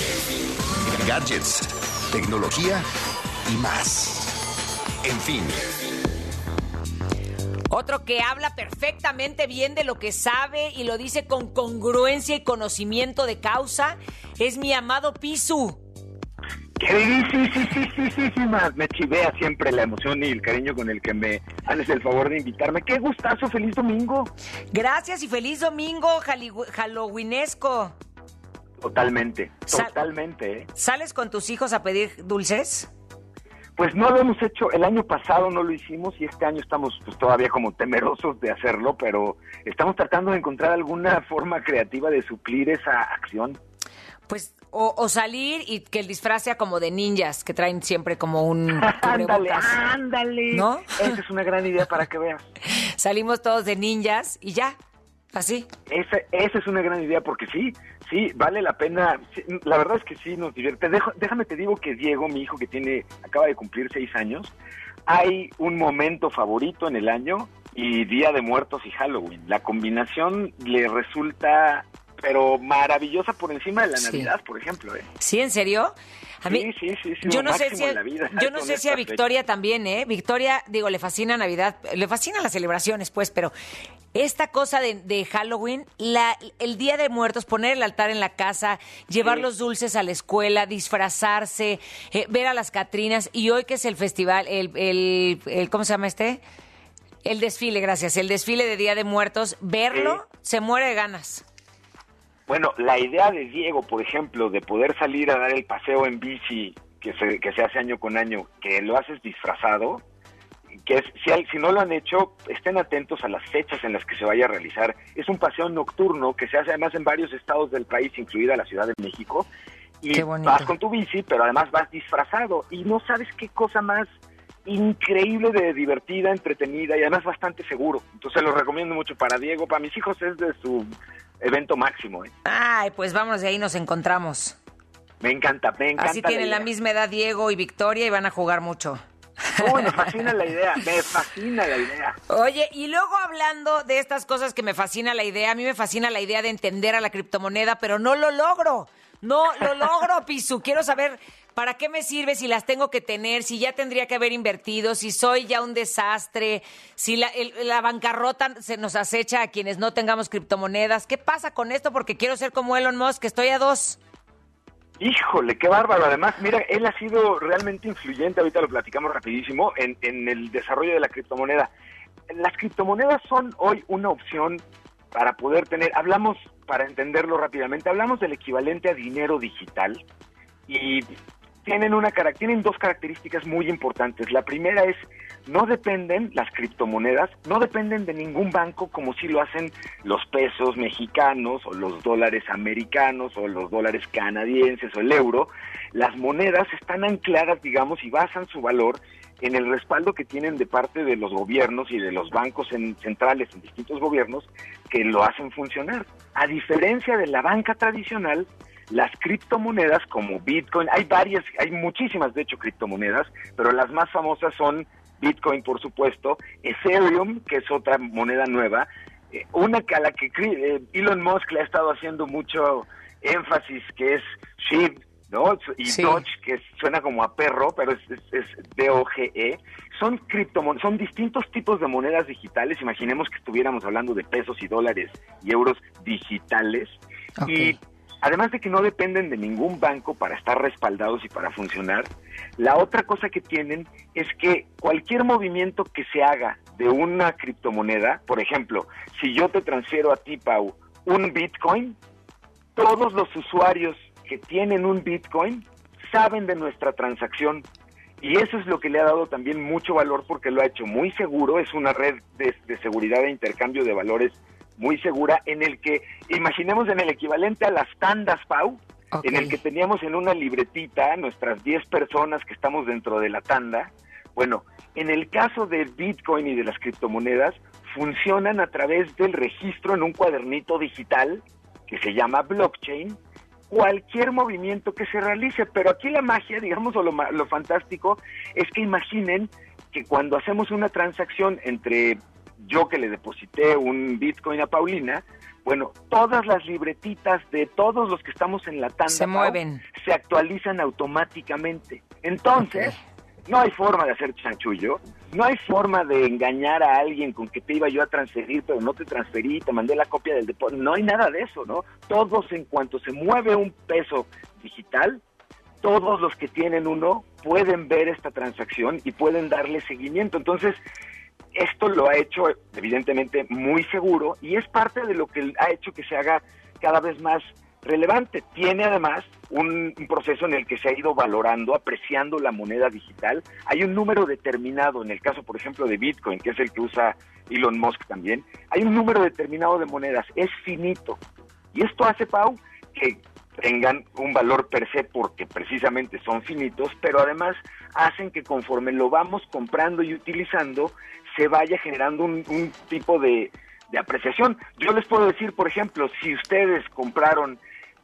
Gadgets, tecnología y más. En fin. Otro que habla perfectamente bien de lo que sabe y lo dice con congruencia y conocimiento de causa es mi amado Pisu. Queridísima, me chivea siempre la emoción y el cariño con el que me haces el favor de invitarme. ¡Qué gustazo! ¡Feliz domingo! Gracias y feliz domingo halloweenesco. Totalmente. ¿Sales con tus hijos a pedir dulces? Pues no lo hemos hecho, el año pasado no lo hicimos y este año estamos pues todavía como temerosos de hacerlo, pero estamos tratando de encontrar alguna forma creativa de suplir esa acción. Pues, o salir y que el disfraz sea como de ninjas, que traen siempre como un cubrebocas. ¡Ándale! ¿No? Esa es una gran idea para que veas. Salimos todos de ninjas y ya, así. Esa es una gran idea porque sí, vale la pena. Sí, la verdad es que sí nos divierte. Déjame te digo que Diego, mi hijo que acaba de cumplir 6 años, hay un momento favorito en el año y Día de Muertos y Halloween. La combinación le resulta... pero maravillosa por encima de la Navidad, por ejemplo, ¿eh? ¿Sí, en serio? A mí, sí. Yo no sé si a Victoria también, ¿eh? Victoria, le fascina Navidad, le fascinan las celebraciones, pues, pero esta cosa de Halloween, el Día de Muertos, poner el altar en la casa, llevar los dulces a la escuela, disfrazarse, ver a las Catrinas, y hoy que es el festival, el ¿cómo se llama este? El desfile, gracias, el desfile de Día de Muertos, verlo, se muere de ganas. Bueno, la idea de Diego, por ejemplo, de poder salir a dar el paseo en bici que se hace año con año, que lo haces disfrazado, que es, si no lo han hecho, estén atentos a las fechas en las que se vaya a realizar. Es un paseo nocturno que se hace además en varios estados del país, incluida la Ciudad de México, y vas con tu bici, pero además vas disfrazado, y no sabes qué cosa más increíble de divertida, entretenida y además bastante seguro. Entonces lo recomiendo mucho para Diego, para mis hijos es de su evento máximo. Ay, pues vámonos, de ahí nos encontramos. Me encanta. Así tienen la misma edad Diego y Victoria y van a jugar mucho. Me fascina la idea, Oye, y luego hablando de estas cosas que me fascina la idea, a mí me fascina la idea de entender a la criptomoneda, pero no lo logro, Pisu. Quiero saber para qué me sirve, si las tengo que tener, si ya tendría que haber invertido, si soy ya un desastre, si la bancarrota se nos acecha a quienes no tengamos criptomonedas. ¿Qué pasa con esto? Porque quiero ser como Elon Musk, que estoy a 2. Híjole, qué bárbaro. Además, mira, él ha sido realmente influyente, ahorita lo platicamos rapidísimo, en el desarrollo de la criptomoneda. Las criptomonedas son hoy una opción para poder tener, para entenderlo rápidamente, hablamos del equivalente a dinero digital y tienen dos características muy importantes. La primera es, las criptomonedas no dependen de ningún banco como si lo hacen los pesos mexicanos o los dólares americanos o los dólares canadienses o el euro. Las monedas están ancladas, digamos, y basan su valor en el respaldo que tienen de parte de los gobiernos y de los bancos centrales en distintos gobiernos que lo hacen funcionar. A diferencia de la banca tradicional, las criptomonedas como Bitcoin, hay muchísimas de hecho criptomonedas, pero las más famosas son Bitcoin, por supuesto, Ethereum, que es otra moneda nueva, una a la que Elon Musk le ha estado haciendo mucho énfasis, que es SHIB, ¿no? Y sí. Doge, que suena como a perro, pero es DOGE. Son son distintos tipos de monedas digitales. Imaginemos que estuviéramos hablando de pesos y dólares y euros digitales. Okay. Y además de que no dependen de ningún banco para estar respaldados y para funcionar, la otra cosa que tienen es que cualquier movimiento que se haga de una criptomoneda, por ejemplo, si yo te transfiero a ti, Pau, un Bitcoin, todos los usuarios que tienen un Bitcoin saben de nuestra transacción. Y eso es lo que le ha dado también mucho valor porque lo ha hecho muy seguro. Es una red de seguridad e intercambio de valores muy segura, en el que, imaginemos en el equivalente a las tandas, Pau, okay, en el que teníamos en una libretita nuestras 10 personas que estamos dentro de la tanda. Bueno, en el caso de Bitcoin y de las criptomonedas, funcionan a través del registro en un cuadernito digital que se llama blockchain, cualquier movimiento que se realice. Pero aquí la magia, digamos, o lo fantástico, es que imaginen que cuando hacemos una transacción entre yo que le deposité un Bitcoin a Paulina, bueno, todas las libretitas de todos los que estamos en la tanda se mueven, se actualizan automáticamente. Entonces, no hay forma de hacer chanchullo, no hay forma de engañar a alguien con que te iba yo a transferir, pero no te transferí, te mandé la copia del depósito. No hay nada de eso, ¿no? Todos, en cuanto se mueve un peso digital, todos los que tienen uno pueden ver esta transacción y pueden darle seguimiento. Entonces, esto lo ha hecho evidentemente muy seguro y es parte de lo que ha hecho que se haga cada vez más relevante. Tiene además un proceso en el que se ha ido valorando, apreciando la moneda digital. Hay un número determinado, en el caso por ejemplo de Bitcoin, que es el que usa Elon Musk también, hay un número determinado de monedas, es finito. Y esto hace, Pau, que tengan un valor per se porque precisamente son finitos, pero además hacen que conforme lo vamos comprando y utilizando, se vaya generando un tipo de apreciación. Yo les puedo decir, por ejemplo, si ustedes compraron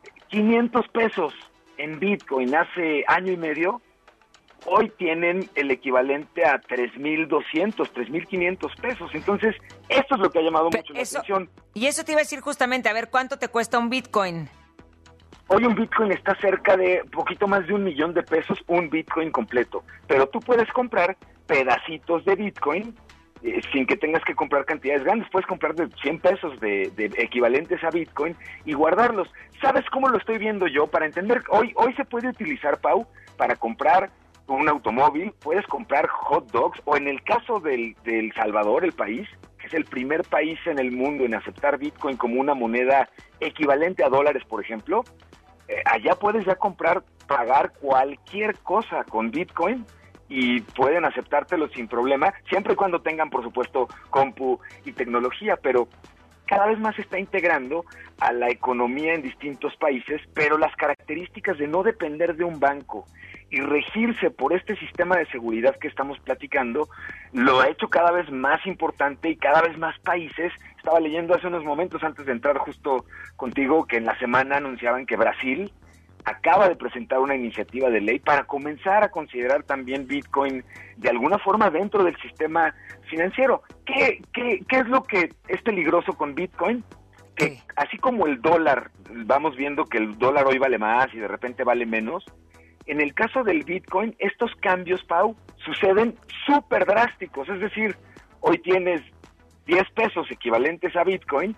500 pesos en Bitcoin hace año y medio, hoy tienen el equivalente a 3,200, 3,500 pesos. Entonces, esto es lo que ha llamado mucho la atención. Y eso te iba a decir justamente, a ver, ¿cuánto te cuesta un Bitcoin? Hoy un Bitcoin está cerca de poquito más de 1,000,000 de pesos, un Bitcoin completo. Pero tú puedes comprar pedacitos de Bitcoin sin que tengas que comprar cantidades grandes. Puedes comprar de 100 pesos de equivalentes a Bitcoin y guardarlos. ¿Sabes cómo lo estoy viendo yo? Para entender, hoy se puede utilizar, Pau, para comprar un automóvil, puedes comprar hot dogs, o en el caso de El Salvador, el país, que es el primer país en el mundo en aceptar Bitcoin como una moneda equivalente a dólares, por ejemplo, allá puedes ya pagar cualquier cosa con Bitcoin y pueden aceptártelo sin problema, siempre y cuando tengan, por supuesto, compu y tecnología, pero cada vez más se está integrando a la economía en distintos países, pero las características de no depender de un banco y regirse por este sistema de seguridad que estamos platicando, lo ha hecho cada vez más importante y cada vez más países. Estaba leyendo hace unos momentos, antes de entrar justo contigo, que en la semana anunciaban que Brasil acaba de presentar una iniciativa de ley para comenzar a considerar también Bitcoin de alguna forma dentro del sistema financiero. ¿Qué es lo que es peligroso con Bitcoin? Que así como el dólar, vamos viendo que el dólar hoy vale más y de repente vale menos, en el caso del Bitcoin, estos cambios, Pau, suceden súper drásticos. Es decir, hoy tienes 10 pesos equivalentes a Bitcoin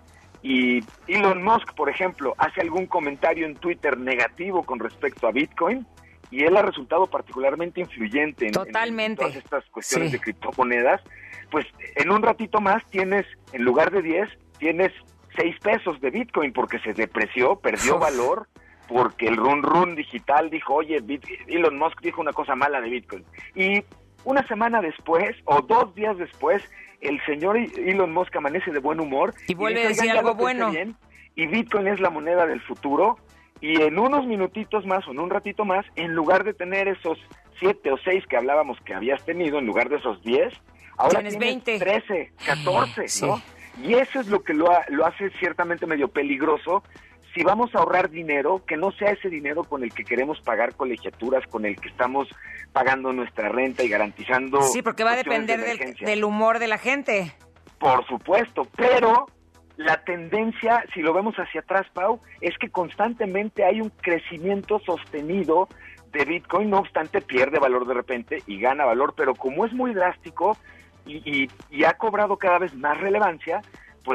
y Elon Musk, por ejemplo, hace algún comentario en Twitter negativo con respecto a Bitcoin y él ha resultado particularmente influyente en todas estas cuestiones de criptomonedas. Pues en un ratito más tienes, en lugar de 10, tienes 6 pesos de Bitcoin porque se depreció, perdió valor, porque el run digital dijo, oye, Elon Musk dijo una cosa mala de Bitcoin. Y una semana después, o 2 días después, el señor Elon Musk amanece de buen humor. Y vuelve a decir algo bueno. Bien, y Bitcoin es la moneda del futuro. Y en unos minutitos más, o en un ratito más, en lugar de tener esos 7 o 6 que hablábamos que habías tenido, en lugar de esos 10, ahora tienes 20. 13, 14, ¿no? Y eso es lo que lo hace ciertamente medio peligroso. Si vamos a ahorrar dinero, que no sea ese dinero con el que queremos pagar colegiaturas, con el que estamos pagando nuestra renta y garantizando... Sí, porque va a depender del humor de la gente. Por supuesto, pero la tendencia, si lo vemos hacia atrás, Pau, es que constantemente hay un crecimiento sostenido de Bitcoin, no obstante pierde valor de repente y gana valor, pero como es muy drástico y ha cobrado cada vez más relevancia, pues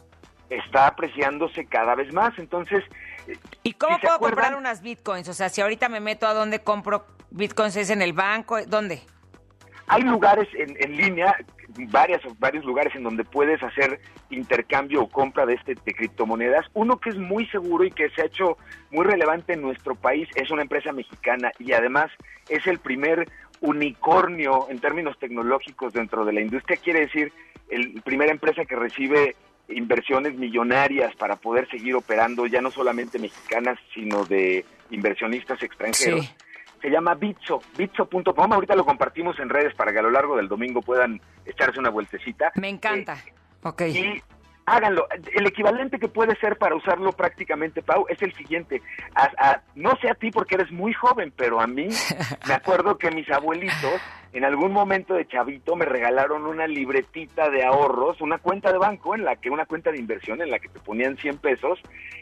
está apreciándose cada vez más. Entonces, ¿y cómo puedo comprar unas Bitcoins? O sea, si ahorita me meto a dónde compro Bitcoins, ¿es en el banco? ¿Dónde? Hay lugares en línea, varios lugares en donde puedes hacer intercambio o compra de criptomonedas. Uno que es muy seguro y que se ha hecho muy relevante en nuestro país es una empresa mexicana y además es el primer unicornio en términos tecnológicos dentro de la industria. Quiere decir, la primera empresa que recibe inversiones millonarias para poder seguir operando, ya no solamente mexicanas, sino de inversionistas extranjeros. Sí. Se llama Bitso, bitso.com. Ahorita lo compartimos en redes para que a lo largo del domingo puedan echarse una vueltecita. Me encanta. Y háganlo. El equivalente que puede ser para usarlo prácticamente, Pau, es el siguiente. No sé a ti porque eres muy joven, pero a mí me acuerdo que mis abuelitos en algún momento de chavito me regalaron una libretita de ahorros, una cuenta de banco, una cuenta de inversión en la que te ponían 100 pesos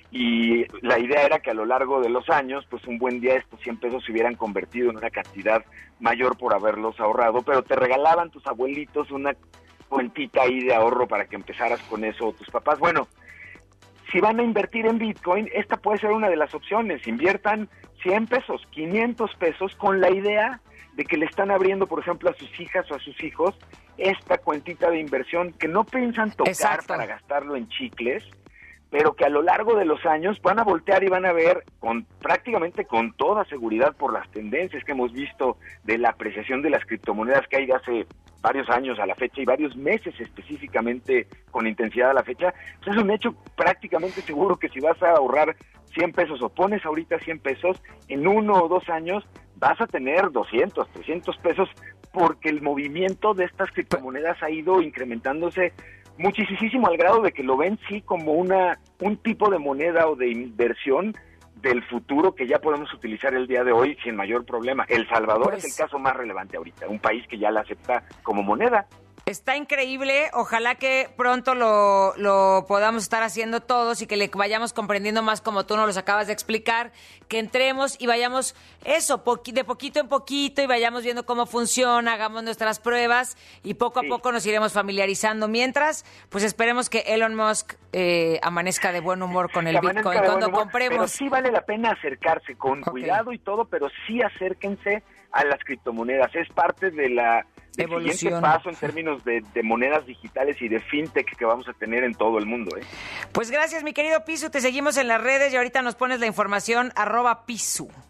y la idea era que a lo largo de los años, pues un buen día estos 100 pesos se hubieran convertido en una cantidad mayor por haberlos ahorrado, pero te regalaban tus abuelitos una cuentita ahí de ahorro para que empezaras con eso o tus papás. Bueno, si van a invertir en Bitcoin, esta puede ser una de las opciones. Inviertan 100 pesos, 500 pesos con la idea de que le están abriendo, por ejemplo, a sus hijas o a sus hijos esta cuentita de inversión que no piensan tocar para gastarlo en chicles, pero que a lo largo de los años van a voltear y van a ver prácticamente con toda seguridad por las tendencias que hemos visto de la apreciación de las criptomonedas que hay de hace varios años a la fecha y varios meses específicamente con intensidad a la fecha. Pues es un hecho prácticamente seguro que si vas a ahorrar 100 pesos o pones ahorita 100 pesos, en 1 o 2 años vas a tener 200, 300 pesos porque el movimiento de estas criptomonedas ha ido incrementándose muchísimo al grado de que lo ven sí como un tipo de moneda o de inversión del futuro que ya podemos utilizar el día de hoy sin mayor problema. El Salvador es el caso más relevante ahorita, un país que ya la acepta como moneda. Está increíble, ojalá que pronto lo podamos estar haciendo todos y que le vayamos comprendiendo más como tú nos los acabas de explicar, que entremos y vayamos de poquito en poquito y vayamos viendo cómo funciona, hagamos nuestras pruebas y poco a poco nos iremos familiarizando. Mientras, pues esperemos que Elon Musk amanezca de buen humor con el Bitcoin cuando compremos. Pero sí vale la pena acercarse con cuidado y todo, pero sí acérquense a las criptomonedas. Es parte de la el siguiente paso en términos de monedas digitales y de fintech que vamos a tener en todo el mundo. Pues gracias, mi querido Pisu. Te seguimos en las redes y ahorita nos pones la información @Pisu.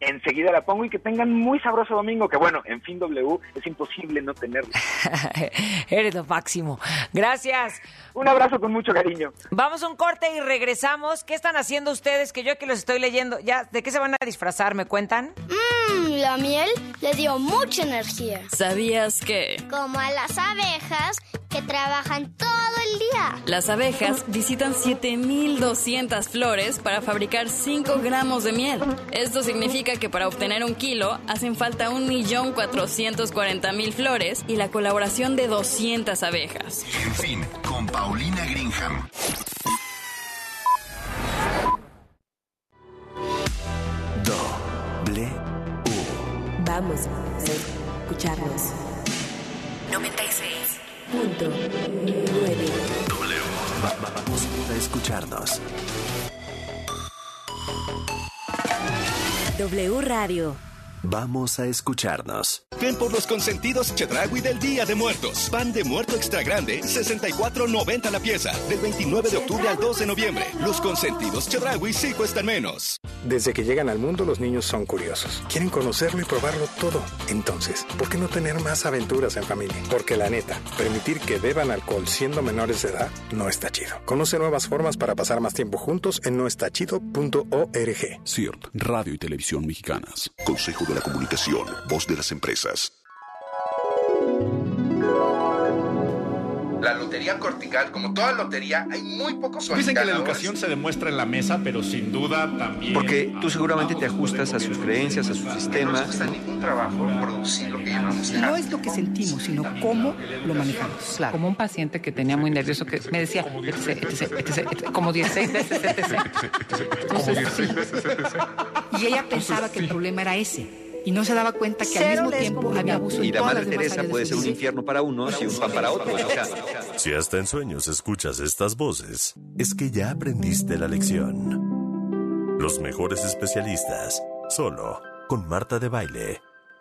enseguida la pongo y que tengan muy sabroso domingo, que bueno, en Fin W es imposible no tenerlo. Eres lo máximo. Gracias. Un abrazo con mucho cariño. Vamos a un corte y regresamos. ¿Qué están haciendo ustedes? Que yo aquí los estoy leyendo. Ya, ¿de qué se van a disfrazar? ¿Me cuentan? La miel le dio mucha energía. ¿Sabías que? Como a las abejas que trabajan todo el día. Las abejas visitan 7,200 flores para fabricar 5 gramos de miel. Esto significa que para obtener 1 kilo hacen falta 1,440,000 flores y la colaboración de 200 abejas. En fin, con Paulina Greenham. Vamos a escucharnos. 96.9. Vamos a escucharnos. W Radio. Vamos a escucharnos. Ven por los consentidos Chedraui del Día de Muertos. Pan de muerto extra grande, $64.90 la pieza. Del 29 de octubre al 2 de noviembre. Los consentidos Chedraui sí cuestan menos. Desde que llegan al mundo, los niños son curiosos. Quieren conocerlo y probarlo todo. Entonces, ¿por qué no tener más aventuras en familia? Porque la neta, permitir que beban alcohol siendo menores de edad no está chido. Conoce nuevas formas para pasar más tiempo juntos en noestachido.org. CIRT, Radio y Televisión Mexicanas. Consejo de la Comunicación, voz de las empresas. La lotería cortical, como toda lotería, hay muy pocos ganadores. Dicen que la educación se demuestra en la mesa, pero sin duda también... Porque tú seguramente te ajustas a sus creencias, a sus sistemas. No cuesta ningún trabajo producir lo que llamamos... No es lo que sentimos, sino cómo lo manejamos. Claro. Como un paciente que tenía muy nervioso, que me decía, como 16 veces, Entonces, sí. Y ella pensaba que el problema era ese. Y no se daba cuenta que al mismo tiempo había abuso en y la todas Madre las demás Teresa áreas puede de ser su un vida. infierno para unos y un pan para otros. O sea. Si hasta en sueños escuchas estas voces, es que ya aprendiste la lección. Los mejores especialistas, solo con Marta de Baile.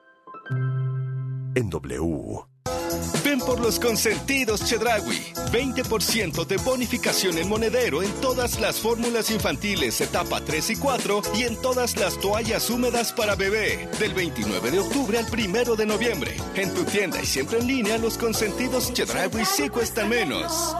En W. Ven por los consentidos Chedraui. 20% de bonificación en monedero en todas las fórmulas infantiles etapa 3 y 4 y en todas las toallas húmedas para bebé. Del 29 de octubre al 1 de noviembre. En tu tienda y siempre en línea, los consentidos Chedraui sí cuestan menos.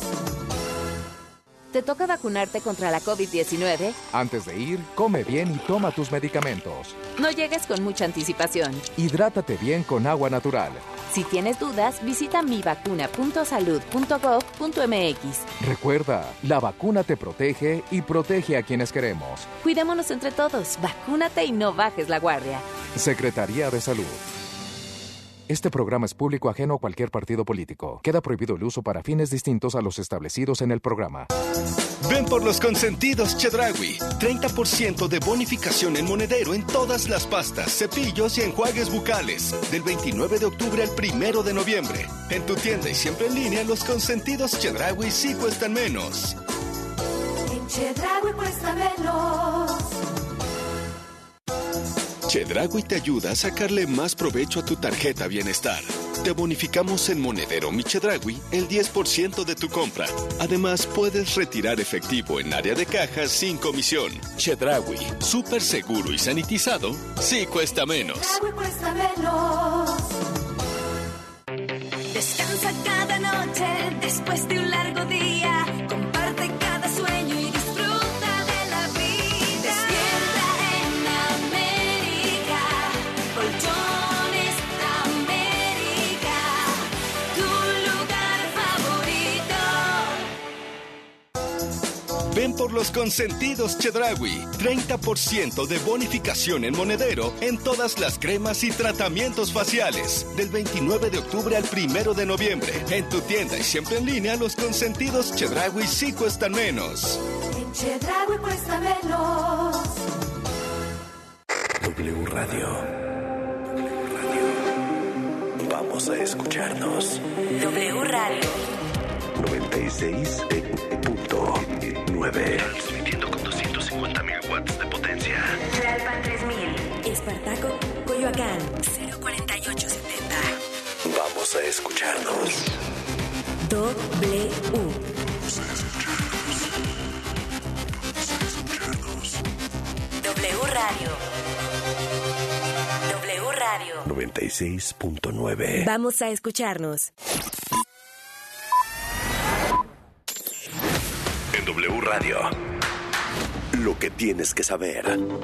¿Te toca vacunarte contra la COVID-19? Antes de ir, come bien y toma tus medicamentos. No llegues con mucha anticipación. Hidrátate bien con agua natural. Si tienes dudas, visita mivacuna.salud.gov.mx. Recuerda, la vacuna te protege y protege a quienes queremos. Cuidémonos entre todos. Vacúnate y no bajes la guardia. Secretaría de Salud. Este programa es público ajeno a cualquier partido político. Queda prohibido el uso para fines distintos a los establecidos en el programa. Ven por los consentidos Chedraui. 30% de bonificación en monedero en todas las pastas, cepillos y enjuagues bucales. Del 29 de octubre al 1 de noviembre. En tu tienda y siempre en línea, los consentidos Chedraui sí cuestan menos. En Chedraui cuesta menos. Chedraui te ayuda a sacarle más provecho a tu tarjeta Bienestar. Te bonificamos en monedero Mi Chedraui el 10% de tu compra. Además, puedes retirar efectivo en área de caja sin comisión. Chedraui, súper seguro y sanitizado, sí cuesta menos. Chedraui cuesta menos. Descansa cada noche después de un largo día. Comparte cada sueño y disfruta de la vida. Despierta en América. Colchones América. Tu lugar favorito. Ven por los consentidos Chedraui. 30% de bonificación en monedero en todas las cremas y tratamientos faciales. Del 29 de octubre al 1 de noviembre. En tu tienda y siempre en línea, los consentidos Chedraui sí cuestan menos. En Chedraui cuesta menos. W Radio. Vamos a escucharnos. W Radio. 96.9. Transmitiendo con 250.000 watts de potencia. Tlalpan 3000. Espartaco, Coyoacán. 04870. Vamos a escucharnos. W. W Radio. Radio 96.9. Vamos a escucharnos. En W Radio. Lo que tienes que saber.